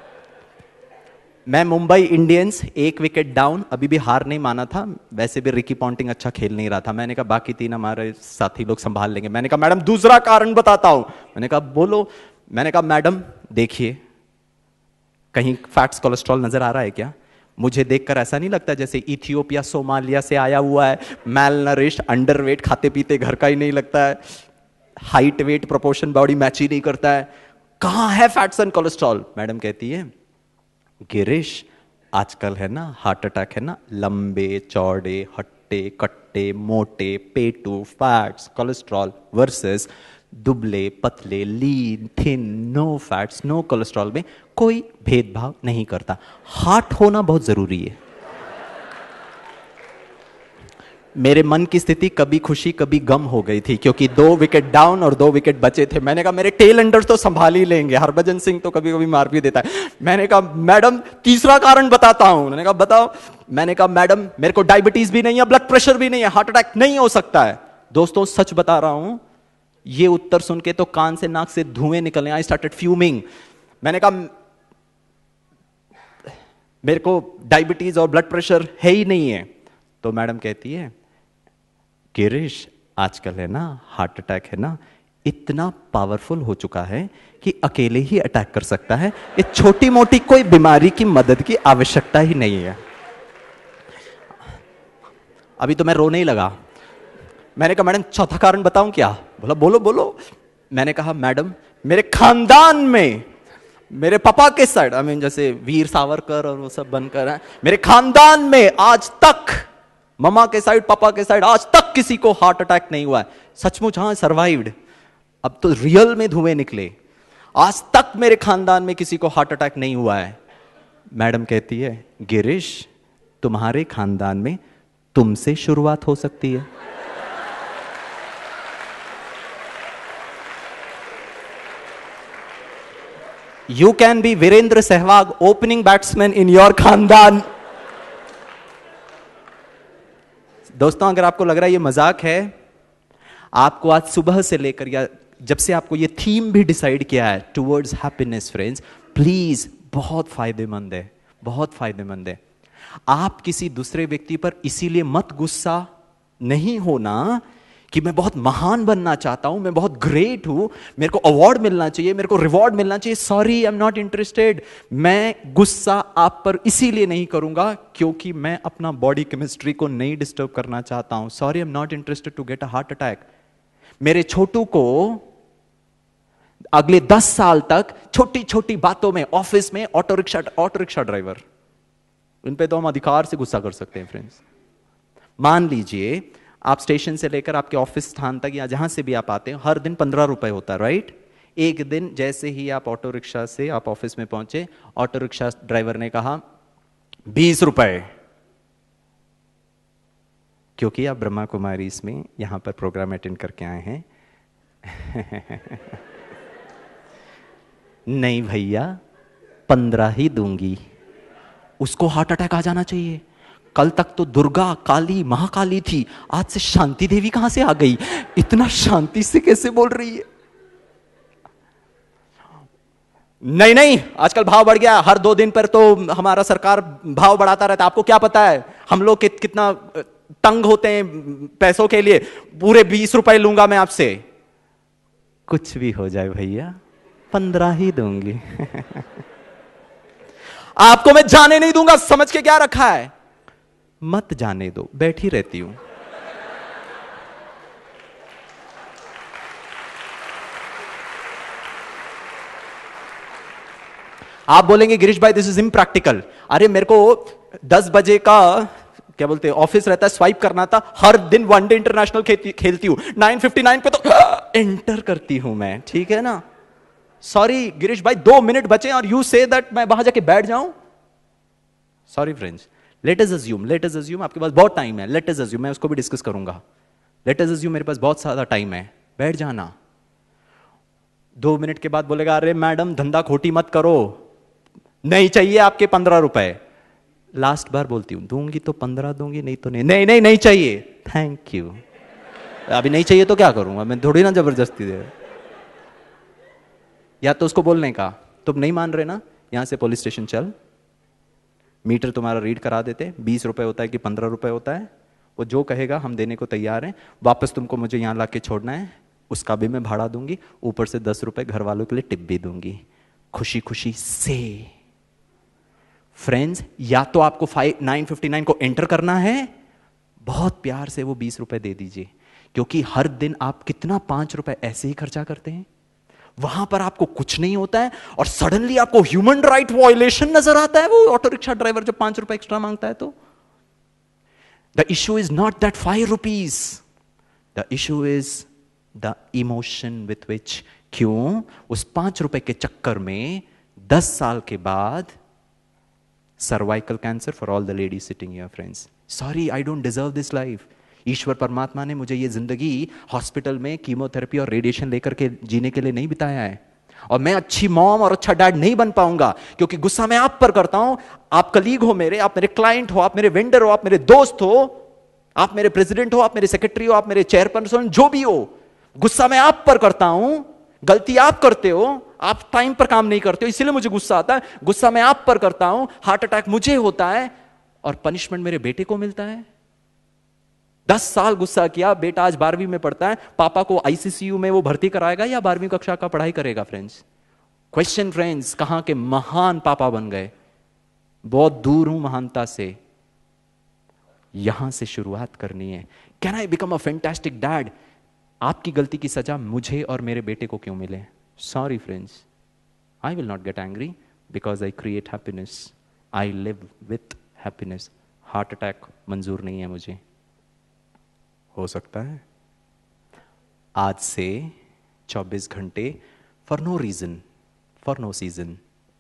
मैं मुंबई इंडियंस एक विकेट डाउन, अभी भी हार नहीं माना था। वैसे भी रिकी पॉन्टिंग अच्छा खेल नहीं रहा था। मैंने कहा बाकी तीन हमारे साथी लोग संभाल लेंगे। मैंने कहा मैडम दूसरा कारण बताता हूं। मैंने कहा बोलो। मैंने कहा मैडम देखिए, कहीं फैट्स कोलेस्ट्रॉल नजर आ रहा है क्या? मुझे देखकर ऐसा नहीं लगता जैसे इथियोपिया सोमालिया से आया हुआ है, मैल नरिश्ड, अंडरवेट, खाते पीते घर का ही नहीं लगता है, height weight proportion body match ही नहीं करता है, कहां है फैट्स एंड कोलेस्ट्रॉल? मैडम कहती है, गिरीश आजकल है ना हार्ट अटैक है ना लंबे चौड़े, हट्टे कट्टे, मोटे, पेटू, फैट्स, कोलेस्ट्रॉल वर्सेस दुबले पतले, lean thin, no fats no cholesterol में कोई भेदभाव नहीं करता। हार्ट होना बहुत जरूरी है। मेरे मन की स्थिति कभी खुशी कभी गम हो गई थी, क्योंकि दो विकेट डाउन और दो विकेट बचे थे। मैंने कहा मेरे टेल एंडर्स तो संभाल ही लेंगे, हरभजन सिंह तो कभी कभी मार भी देता है। मैंने कहा मैडम तीसरा कारण बताता हूं। मैंने कहा बताओ। मैंने कहा मैडम मेरे को डायबिटीज भी नहीं है, ब्लड प्रेशर भी नहीं है, हार्ट अटैक नहीं हो सकता है। दोस्तों सच बता रहा हूं, ये उत्तर सुन के तो कान से नाक से धुएं निकले। I started fuming. मैंने कहा मेरे को डायबिटीज और ब्लड प्रेशर है ही नहीं है। तो मैडम कहती है, गिरीश आजकल है ना हार्ट अटैक है ना इतना पावरफुल हो चुका है कि अकेले ही अटैक कर सकता है, ये छोटी मोटी कोई बीमारी की मदद की आवश्यकता ही नहीं है। अभी तो मैं रोने ही लगा। मैंने कहा मैडम चौथा कारण बताऊं क्या? बोला बोलो बोलो। मैंने कहा मैडम मेरे खानदान में, मेरे पापा के साइड, आई मीन जैसे वीर सावरकर और वो सब बनकर है, मेरे खानदान में आज तक, ममा के साइड पापा के साइड, आज तक किसी को हार्ट अटैक नहीं हुआ है। सचमुच हाँ, सर्वाइव्ड। अब तो रियल में धुएं निकले। आज तक मेरे खानदान में किसी को हार्ट अटैक नहीं हुआ है। मैडम कहती है, गिरीश तुम्हारे खानदान में तुमसे शुरुआत हो सकती है। You can be Virendra Sehwag, opening batsman in your खानदान। दोस्तों अगर आपको लग रहा है ये मजाक है, आपको आज सुबह से लेकर या जब से आपको ये थीम भी डिसाइड किया है टुवर्ड्स हैप्पीनेस फ्रेंड्स, प्लीज बहुत फायदेमंद है, बहुत फायदेमंद है। आप किसी दूसरे व्यक्ति पर इसीलिए मत गुस्सा नहीं होना कि मैं बहुत महान बनना चाहता हूं, मैं बहुत ग्रेट हूं, मेरे को अवार्ड मिलना चाहिए, मेरे को रिवॉर्ड मिलना चाहिए। Sorry, I am not interested. मैं गुस्सा आप पर इसीलिए नहीं करूंगा क्योंकि मैं अपना बॉडी केमिस्ट्री को नहीं डिस्टर्ब करना चाहता हूं। Sorry, I am not interested to get a heart attack. मेरे छोटू को अगले दस साल तक छोटी छोटी बातों में, ऑफिस में auto rickshaw auto rickshaw driver, इन पे तो हम अधिकार से गुस्सा कर सकते हैं फ्रेंड्स। मान लीजिए आप स्टेशन से लेकर आपके ऑफिस स्थान तक या जहां से भी आप आते हैं हर दिन पंद्रह रुपए होता है, राइट। एक दिन जैसे ही आप ऑटो रिक्शा से आप ऑफिस में पहुंचे, ऑटो रिक्शा ड्राइवर ने कहा बीस रुपए, क्योंकि आप ब्रह्मा कुमारी इसमें यहां पर प्रोग्राम अटेंड करके आए हैं। नहीं भैया, पंद्रह ही दूंगी। उसको हार्ट अटैक आ जाना चाहिए। कल तक तो दुर्गा, काली, महाकाली थी, आज से शांति देवी कहां से आ गई? इतना शांति से कैसे बोल रही है? नहीं नहीं, आजकल भाव बढ़ गया, हर दो दिन पर तो हमारा सरकार भाव बढ़ाता रहता है। आपको क्या पता है हम लोग कित, कितना तंग होते हैं पैसों के लिए। पूरे बीस रुपए लूंगा मैं आपसे। कुछ भी हो जाए भैया, पंद्रह ही दूंगी। आपको मैं जाने नहीं दूंगा, समझ के क्या रखा है? मत जाने दो, बैठी रहती हूं। आप बोलेंगे गिरीश भाई दिस इज इम्प्रैक्टिकल। अरे मेरे को दस बजे का क्या बोलते हैं ऑफिस रहता है, स्वाइप करना था। हर दिन वनडे इंटरनेशनल खेलती हूं, नाइन फिफ्टी नाइन पे तो एंटर करती हूं मैं, ठीक है ना। सॉरी गिरीश भाई, दो मिनट बचे और यू से दैट मैं वहां जाके बैठ जाऊं। Sorry friends, let us assume, let us assume आपके पास बहुत टाइम है। लेट अस अज्यूम, मैं उसको भी डिस्कस करूंगा। लेट अस अज्यूम मेरे पास बहुत सारा टाइम है, बैठ जाना। दो मिनट के बाद बोलेगा अरे मैडम धंधा खोटी मत करो, नहीं चाहिए आपके पंद्रह रुपए। लास्ट बार बोलती हूं, दूंगी तो पंद्रह दूंगी, नहीं तो नहीं। नहीं नहीं नहीं चाहिए, थैंक यू। अभी नहीं चाहिए तो क्या करूंगा मैं, थोड़ी ना जबरदस्ती दे। या तो उसको बोलने का, तुम नहीं मान रहे ना, यहां से पुलिस स्टेशन चल, मीटर तुम्हारा रीड करा देते, बीस रुपए होता है कि पंद्रह रुपए होता है, वो जो कहेगा हम देने को तैयार हैं। वापस तुमको मुझे यहां लाके छोड़ना है, उसका भी मैं भाड़ा दूंगी, ऊपर से दस रुपए घर वालों के लिए टिप भी दूंगी, खुशी खुशी से। फ्रेंड्स, या तो आपको फाइव नाइन फिफ्टी नाइन को एंटर करना है, बहुत प्यार से वो बीस रुपए दे दीजिए, क्योंकि हर दिन आप कितना पांच रुपए ऐसे ही खर्चा करते हैं। वहां पर आपको कुछ नहीं होता है और सडनली आपको ह्यूमन राइट वायलेशन नजर आता है। वो ऑटो रिक्शा ड्राइवर जब पांच रुपए एक्स्ट्रा मांगता है तो the issue is not that five rupees, the issue is the emotion with which, क्यों उस पांच रुपए के चक्कर में दस साल के बाद cervical cancer for all the ladies sitting here friends. Sorry, I don't deserve this life. ईश्वर परमात्मा ने मुझे ये जिंदगी हॉस्पिटल में कीमोथेरेपी और रेडिएशन लेकर के जीने के लिए नहीं बिताया है। और मैं अच्छी मॉम और अच्छा डैड नहीं बन पाऊंगा क्योंकि गुस्सा मैं आप पर करता हूं। आप कलीग हो मेरे, आप मेरे क्लाइंट हो, आप मेरे वेंडर हो, आप मेरे दोस्त हो, आप मेरे प्रेसिडेंट हो, आप मेरे सेक्रेटरी हो, आप मेरे चेयरपर्सन, जो भी हो, गुस्सा मैं आप पर करता हूं। गलती आप करते हो, आप टाइम पर काम नहीं करते हो, इसीलिए मुझे गुस्सा आता है। गुस्सा मैं आप पर करता हूं, हार्ट अटैक मुझे होता है और पनिशमेंट मेरे बेटे को मिलता है। दस साल गुस्सा किया, बेटा आज बारहवीं में पढ़ता है, पापा को आईसीसीयू में वो भर्ती कराएगा या बारहवीं कक्षा का पढ़ाई करेगा? फ्रेंड्स, क्वेश्चन फ्रेंड्स, कहां के महान पापा बन गए। बहुत दूर हूं महानता से, यहां से शुरुआत करनी है। Can I become a fantastic dad? आपकी गलती की सजा मुझे और मेरे बेटे को क्यों मिले? Sorry friends, I will not get angry because I create happiness, I live with happiness. Heart attack मंजूर नहीं है मुझे। हो सकता है आज से चौबीस घंटे for no reason, for no season.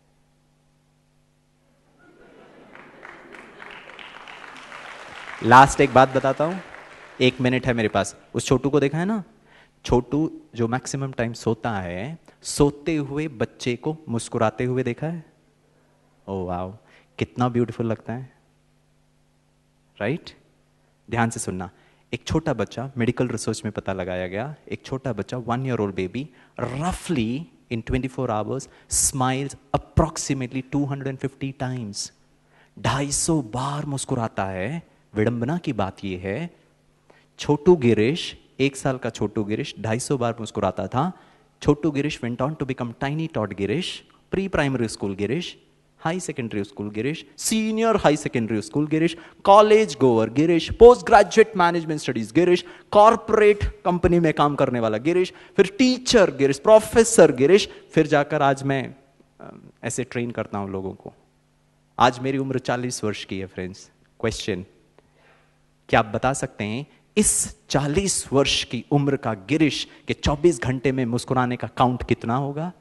Last एक बात बताता हूं, एक मिनट है मेरे पास। उस छोटू को देखा है ना, छोटू जो मैक्सिमम टाइम सोता है, सोते हुए बच्चे को मुस्कुराते हुए देखा है? ओ वाओ, कितना ब्यूटीफुल लगता है, राइट? ध्यान से सुनना, एक छोटा बच्चा, मेडिकल रिसर्च में पता लगाया गया, एक छोटा बच्चा, वन ईयर ओल्ड बेबी, रफली in twenty four hours smiles approximately two hundred fifty times, ढाई सौ बार मुस्कुराता है। विडंबना की बात यह है, छोटू गिरीश, एक साल का छोटू गिरीश ढाई सौ बार मुस्कुराता था। छोटू Girish went on to become tiny tot Girish, pre primary school Girish, high secondary school Girish, senior high secondary school Girish, college goer Girish, post graduate management studies Girish, corporate company में काम करने वाला गिरीश, फिर टीचर गिरीश, प्रोफेसर गिरीश, फिर जाकर आज मैं ऐसे ट्रेन करता हूं लोगों को। आज मेरी उम्र चालीस वर्ष की है फ्रेंड्स। क्वेश्चन, क्या आप बता सकते हैं इस चालीस वर्ष की उम्र का गिरीश के चौबीस घंटे में मुस्कुराने का काउंट कितना होगा?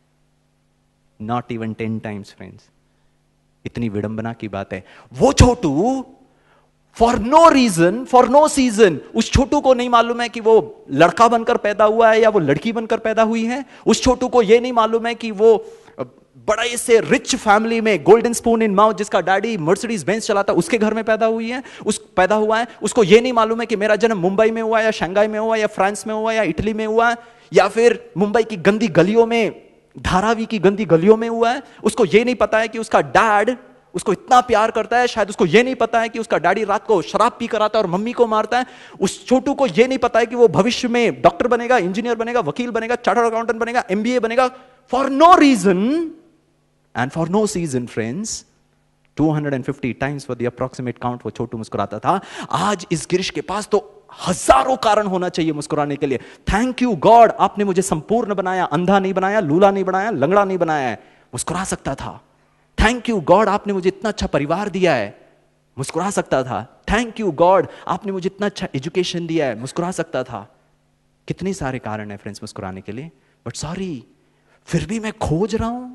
Not even ten times friends. इतनी विडंबना की बात है। वो छोटू for no reason, for no season, उस छोटू को नहीं मालूम है कि वो लड़का बनकर पैदा हुआ है या वो लड़की बनकर पैदा हुई है। उस छोटू को यह नहीं मालूम है कि वो बड़े से रिच फैमिली में, गोल्डन स्पून इन माउथ, जिसका डैडी मर्सिडीज बेंज चलाता, उसके घर में पैदा हुई है, उस पैदा हुआ है। उसको यह नहीं मालूम है कि मेरा जन्म मुंबई में हुआ या शंघाई में हुआ या फ्रांस में हुआ या इटली में हुआ या फिर मुंबई की गंदी गलियों में, धारावी की गंदी गलियों में हुआ है। उसको यह नहीं पता है कि उसका डैड उसको इतना प्यार करता है। शायद उसको यह नहीं पता है कि उसका डैडी रात को शराब पी कर आता है और मम्मी को मारता है। उस छोटू को यह नहीं पता है कि वो भविष्य में डॉक्टर बनेगा, इंजीनियर बनेगा, वकील बनेगा, चार्टर्ड अकाउंटेंट बनेगा, एमबीए बनेगा। For no reason and for no season friends, two hundred fifty times for the approximate count वो छोटू मुस्कुराता था। आज इस गिरीश के पास तो हजारों कारण होना चाहिए मुस्कुराने के लिए। थैंक यू गॉड, आपने मुझे संपूर्ण बनाया, अंधा नहीं बनाया, लूला नहीं बनाया, लंगड़ा नहीं बनाया है, मुस्कुरा सकता था। थैंक यू गॉड, आपने मुझे इतना अच्छा परिवार दिया है, मुस्कुरा सकता था। थैंक यू गॉड, आपने मुझे इतना अच्छा एजुकेशन दिया है, मुस्कुरा सकता था। कितने सारे कारण है फ्रेंड्स मुस्कुराने के लिए। बट सॉरी, फिर भी मैं खोज रहा हूं।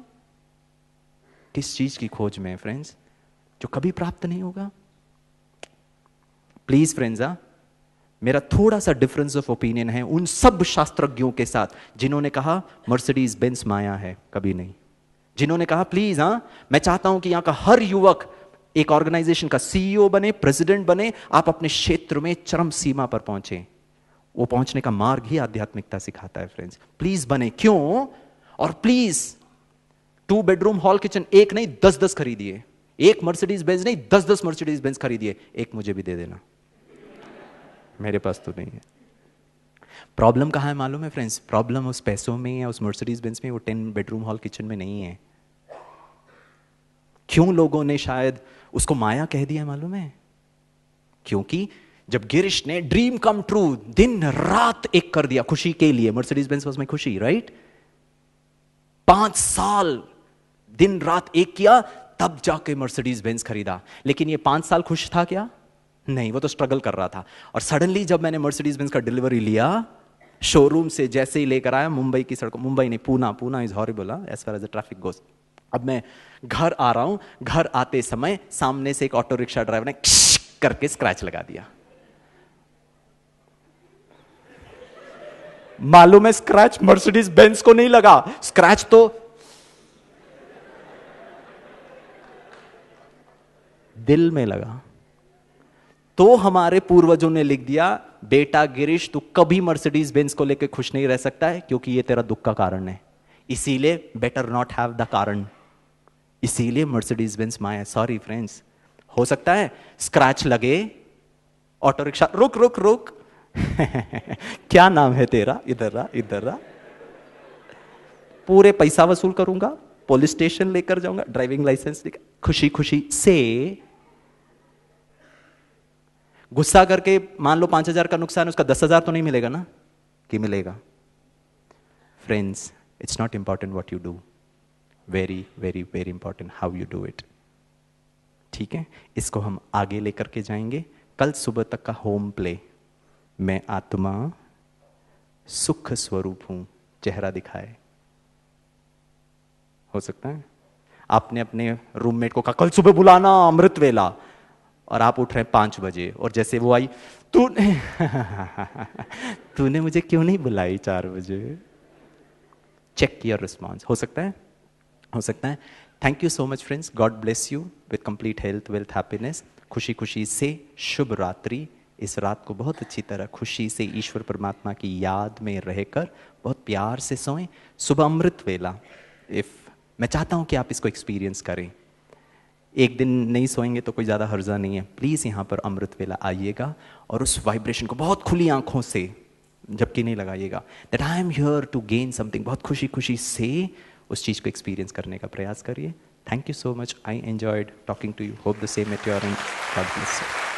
किस चीज की खोज में फ्रेंड्स? जो कभी प्राप्त नहीं होगा। प्लीज फ्रेंड्स, आ मेरा थोड़ा सा डिफरेंस ऑफ ओपिनियन है उन सब शास्त्रज्ञों के साथ जिन्होंने कहा मर्सिडीज बेंज माया है, कभी नहीं। जिन्होंने कहा प्लीज, हां मैं चाहता हूं कि यहां का हर युवक एक ऑर्गेनाइजेशन का सीईओ बने, प्रेसिडेंट बने, आप अपने क्षेत्र में चरम सीमा पर पहुंचे। वो पहुंचने का मार्ग ही आध्यात्मिकता सिखाता है फ्रेंड्स। प्लीज बने। क्यों? और please two bedroom hall kitchen एक नहीं दस दस खरीदिए। एक मर्सिडीज बेंज नहीं, दस दस मर्सिडीज बेंज खरीदिए। एक मुझे भी दे देना, मेरे पास तो नहीं है। प्रॉब्लम कहां है मालूम है फ्रेंड्स? प्रॉब्लम उस पैसों में या उस मर्सिडीज बेंज में, वो टेन बेडरूम हॉल किचन में नहीं है। क्यों लोगों ने शायद उसको माया कह दिया मालूम है? क्योंकि जब गिरीश ने ड्रीम कम ट्रू, दिन रात एक कर दिया खुशी के लिए, मर्सिडीज बेंज में खुशी, राइट? पांच साल दिन रात एक किया, तब जाके मर्सिडीज बेंज खरीदा। लेकिन ये पांच साल खुश था क्या? नहीं, वो तो स्ट्रगल कर रहा था। और सडनली जब मैंने मर्सिडीज बेंज का डिलीवरी लिया, शोरूम से जैसे ही लेकर आया, मुंबई की सड़कों, मुंबई नहीं Poona, Poona is horrible as far as the traffic goes. अब मैं घर आ रहा हूं, घर आते समय सामने से एक ऑटो रिक्शा ड्राइवर ने करके स्क्रैच लगा दिया। मालूम है स्क्रैच मर्सिडीज बेंज को नहीं लगा, स्क्रैच तो दिल में लगा। तो हमारे पूर्वजों ने लिख दिया, बेटा गिरीश तू कभी मर्सिडीज बेंज को लेकर खुश नहीं रह सकता है, क्योंकि ये तेरा दुख का कारण है। इसीलिए बेटर नॉट हैव द कारण, इसीलिए मर्सिडीज बेंज माया। सॉरी फ्रेंड्स, हो सकता है स्क्रैच लगे, ऑटो रिक्शा रुक रुक रुक क्या नाम है तेरा? इधर आ, इधर आ। पूरे पैसा वसूल करूंगा, पुलिस स्टेशन लेकर जाऊंगा, ड्राइविंग लाइसेंस लेकर, खुशी खुशी से। गुस्सा करके मान लो पांच हजार का नुकसान, उसका दस हजार तो नहीं मिलेगा ना? कि मिलेगा? Friends, it's not important what you do, very very very important how you do it. ठीक है, इसको हम आगे लेकर के जाएंगे। कल सुबह तक का होम प्ले, मैं आत्मा सुख स्वरूप हूं, चेहरा दिखाए। हो सकता है आपने अपने रूममेट को कहा कल सुबह बुलाना अमृत वेला, और आप उठ रहे हैं पांच बजे, और जैसे वो आई, तूने तूने मुझे क्यों नहीं बुलाई चार बजे? Check your response. हो सकता है, हो सकता है। Thank you so much friends, God bless you with complete health, wealth, happiness. खुशी खुशी से शुभ रात्रि। इस रात को बहुत अच्छी तरह खुशी से ईश्वर परमात्मा की याद में रहकर बहुत प्यार से सोएं। सुबह अमृत वेला, इफ़ मैं चाहता हूँ कि आप इसको एक्सपीरियंस करें। एक दिन नहीं सोएंगे तो कोई ज़्यादा हर्जा नहीं है, प्लीज़ यहाँ पर अमृत वेला आइएगा और उस वाइब्रेशन को बहुत खुली आंखों से, जबकि नहीं लगाइएगा, that I am here to gain something, बहुत खुशी खुशी से उस चीज़ को एक्सपीरियंस करने का प्रयास करिए। Thank you so much, I enjoyed talking to you, hope the same at your end, God bless you.